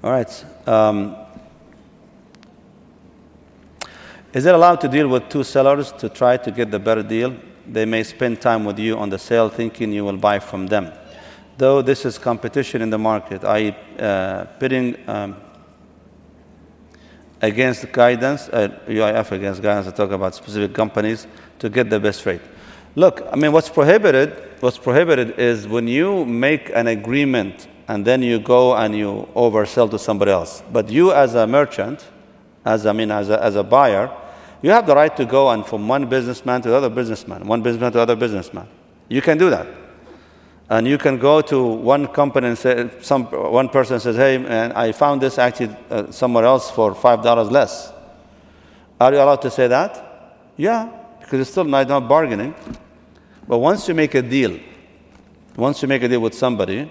All right. Um, is it allowed to deal with two sellers to try to get the better deal? They may spend time with you on the sale thinking you will buy from them. Though this is competition in the market, I uh, bidding um, against guidance, uh, U I F against guidance, I talk about specific companies to get the best rate. Look, I mean, what's prohibited, what's prohibited is when you make an agreement and then you go and you oversell to somebody else. But you as a merchant, as I mean, as a, as a buyer, you have the right to go and from one businessman to another businessman, one businessman to another businessman. You can do that. And you can go to one company and say, some, one person says, hey, man, I found this actually uh, somewhere else for five dollars less. Are you allowed to say that? Yeah, because it's still not, not bargaining. But once you make a deal, once you make a deal with somebody,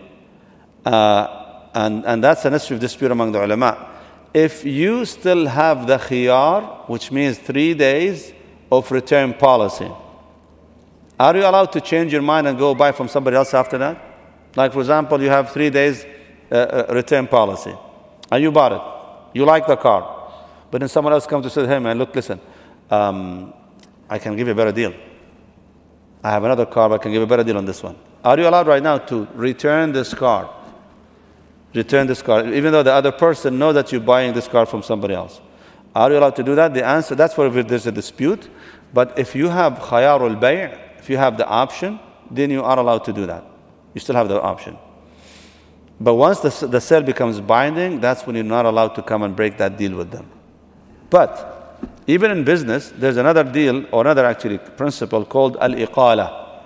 uh, and, and that's an issue of dispute among the ulama, if you still have the khiyar, which means three days of return policy, are you allowed to change your mind and go buy from somebody else after that? Like, for example, you have three days uh, uh, return policy, and you bought it. You like the car. But then someone else comes to say, hey, man, look, listen, um, I can give you a better deal. I have another car, but I can give you a better deal on this one. Are you allowed right now to return this car? Return this car, even though the other person knows that you're buying this car from somebody else. Are you allowed to do that? The answer, that's where there's a dispute. But if you have khayarul bay', if you have the option, then you are allowed to do that. You still have the option. But once the, the sale becomes binding, that's when you're not allowed to come and break that deal with them. But even in business, there's another deal, or another actually principle called al-iqala.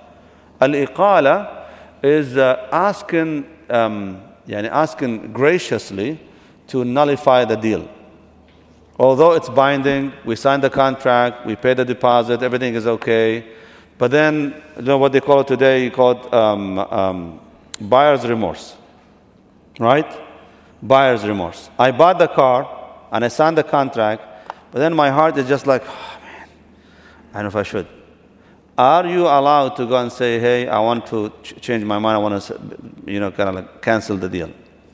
Al-iqala is uh, asking, um, yani asking graciously to nullify the deal. Although it's binding, we signed the contract, we pay the deposit, everything is okay. But then, you know what they call it today? You call it um, um, buyer's remorse, right? Buyer's remorse. I bought the car and I signed the contract, but then my heart is just like, oh man, I don't know if I should. Are you allowed to go and say, hey, I want to ch- change my mind, I want to, you know, kind of like cancel the deal?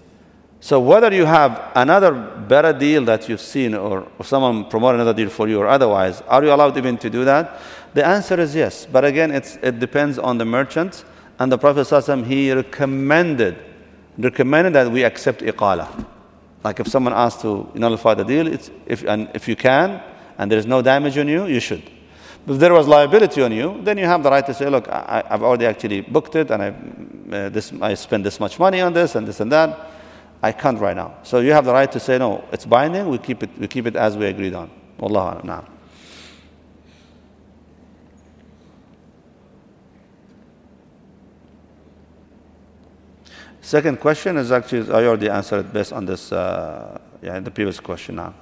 So whether you have another better deal that you've seen, or, or someone promote another deal for you, or otherwise, are you allowed even to do that? The answer is yes. But again, it's, it depends on the merchant. And the Prophet ﷺ, he recommended, recommended that we accept iqala. Like if someone asks to nullify the deal, it's, if, and if you can, and there is no damage on you, you should. But if there was liability on you, then you have the right to say, look, I, I've already actually booked it, and I, uh, this, I spent this much money on this, and this and that. I can't right now. So you have the right to say, no, it's binding, we keep it, we keep it as we agreed on. Wallahu a'lam. Na'am. Second question is actually, I already answered based on this, uh, yeah, the previous question now.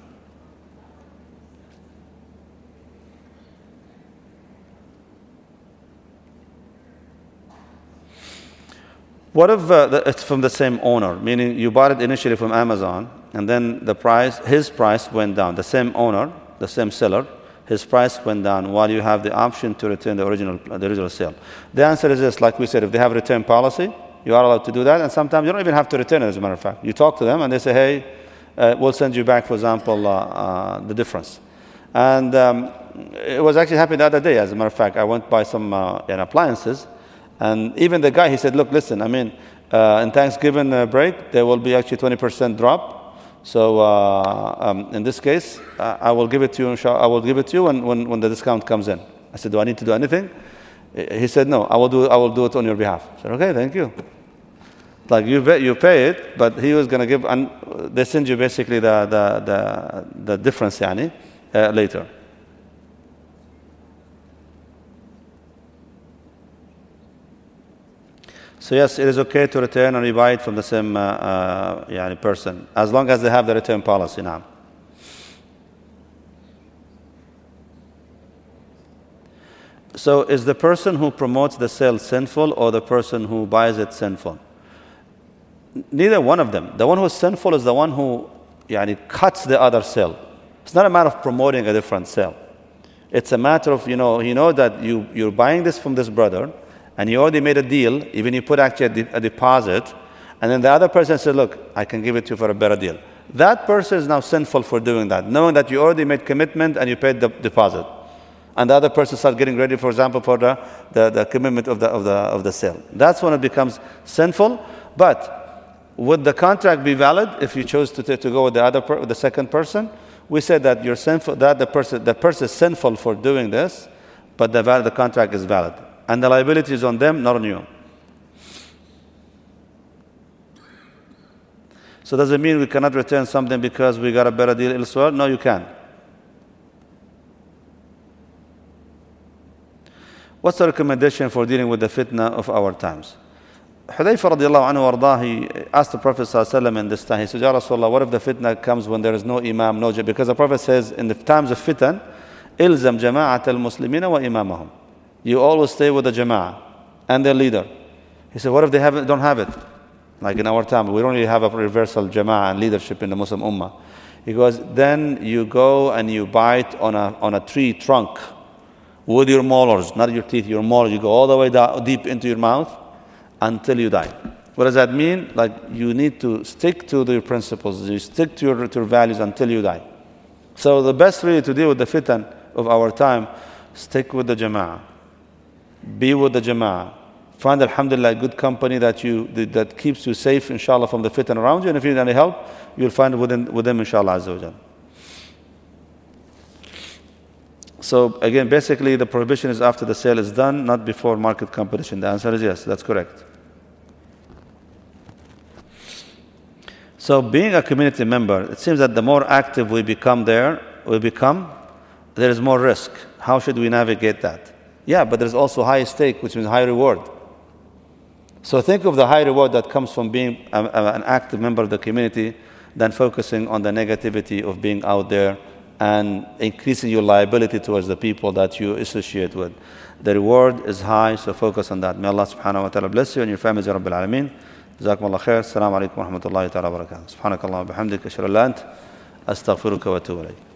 What if uh, the, it's from the same owner, meaning you bought it initially from Amazon, and then the price, his price went down. The same owner, the same seller, his price went down while you have the option to return the original, the original sale. The answer is this, like we said, if they have a return policy, you are allowed to do that, and sometimes you don't even have to return it, as a matter of fact. You talk to them, and they say, hey, uh, we'll send you back, for example, uh, uh, the difference. And um, it was actually happening the other day, as a matter of fact. I went by some uh, you know, appliances, and even the guy, he said, look, listen, I mean, uh, in Thanksgiving uh, break, there will be actually twenty percent drop. So uh, um, in this case, uh, I will give it to you, inshallah, I will give it to you when, when, when the discount comes in. I said, do I need to do anything? He said, no, I will do, I will do it on your behalf. I said, okay, thank you. Like you pay, you pay it, but he was going to give, and they send you basically the, the, the, the difference yani, uh, later. So yes, it is okay to return or rebuy it from the same uh, uh, yani person, as long as they have the return policy now. So is the person who promotes the sale sinful, or the person who buys it sinful? Neither one of them. The one who is sinful is the one who yani, cuts the other sale. It's not a matter of promoting a different sale. It's a matter of, you know, you know that you, you're buying this from this brother, and you already made a deal, even you put actually a, de- a deposit, and then the other person says, look, I can give it to you for a better deal. That person is now sinful for doing that, knowing that you already made commitment and you paid the deposit. And the other person starts getting ready, for example, for the, the, the commitment of the, of, the, of the sale. That's when it becomes sinful. But would the contract be valid if you chose to, to go with the other per, with the second person? We said that you're sinful, that the person, the person is sinful for doing this, but the, the contract is valid. And the liability is on them, not on you. So does it mean we cannot return something because we got a better deal elsewhere? No, you can. What's the recommendation for dealing with the fitna of our times? Hudayfa radiallahu anhu wardah, he asked the Prophet sallallahu alaihi wasallam in this time, he said, Ya Rasulullah, what if the fitna comes when there is no imam, no jamaah? Because the Prophet says, in the times of fitan, ilzam jama'at al-muslimina wa imamahum. You always stay with the jama'ah and their leader. He said, what if they have, don't have it? Like in our time, we don't really have a reversal jama'ah and leadership in the Muslim ummah. He goes, then you go and you bite on a, on a tree trunk with your molars, not your teeth, your molars. You go all the way down, deep into your mouth until you die. What does that mean? Like you need to stick to your principles. You stick to your, to your values until you die. So the best way to deal with the fitan of our time, stick with the jama'ah. Be with the jama'ah. Find, alhamdulillah, good company that you that keeps you safe, inshallah, from the fitan around you. And if you need any help, you'll find it within, with them, inshallah, azza wa jal. So again, basically, the prohibition is after the sale is done, not before market competition. The answer is yes, that's correct. So being a community member, it seems that the more active we become there, we become, there is more risk. How should we navigate that? Yeah, but there's also high stake, which means high reward. So think of the high reward that comes from being a, a, an active member of the community than focusing on the negativity of being out there and increasing your liability towards the people that you associate with. The reward is high, so focus on that. May Allah subhanahu wa ta'ala bless you and your families, Ya Rabbil Alameen. جزاكم الله خير. السلام عليكم ورحمة الله تعالى وبركاته. سبحانك اللهم وبحمدك أشهد أن لا إله إلا أنت أستغفرك وأتوب إليك.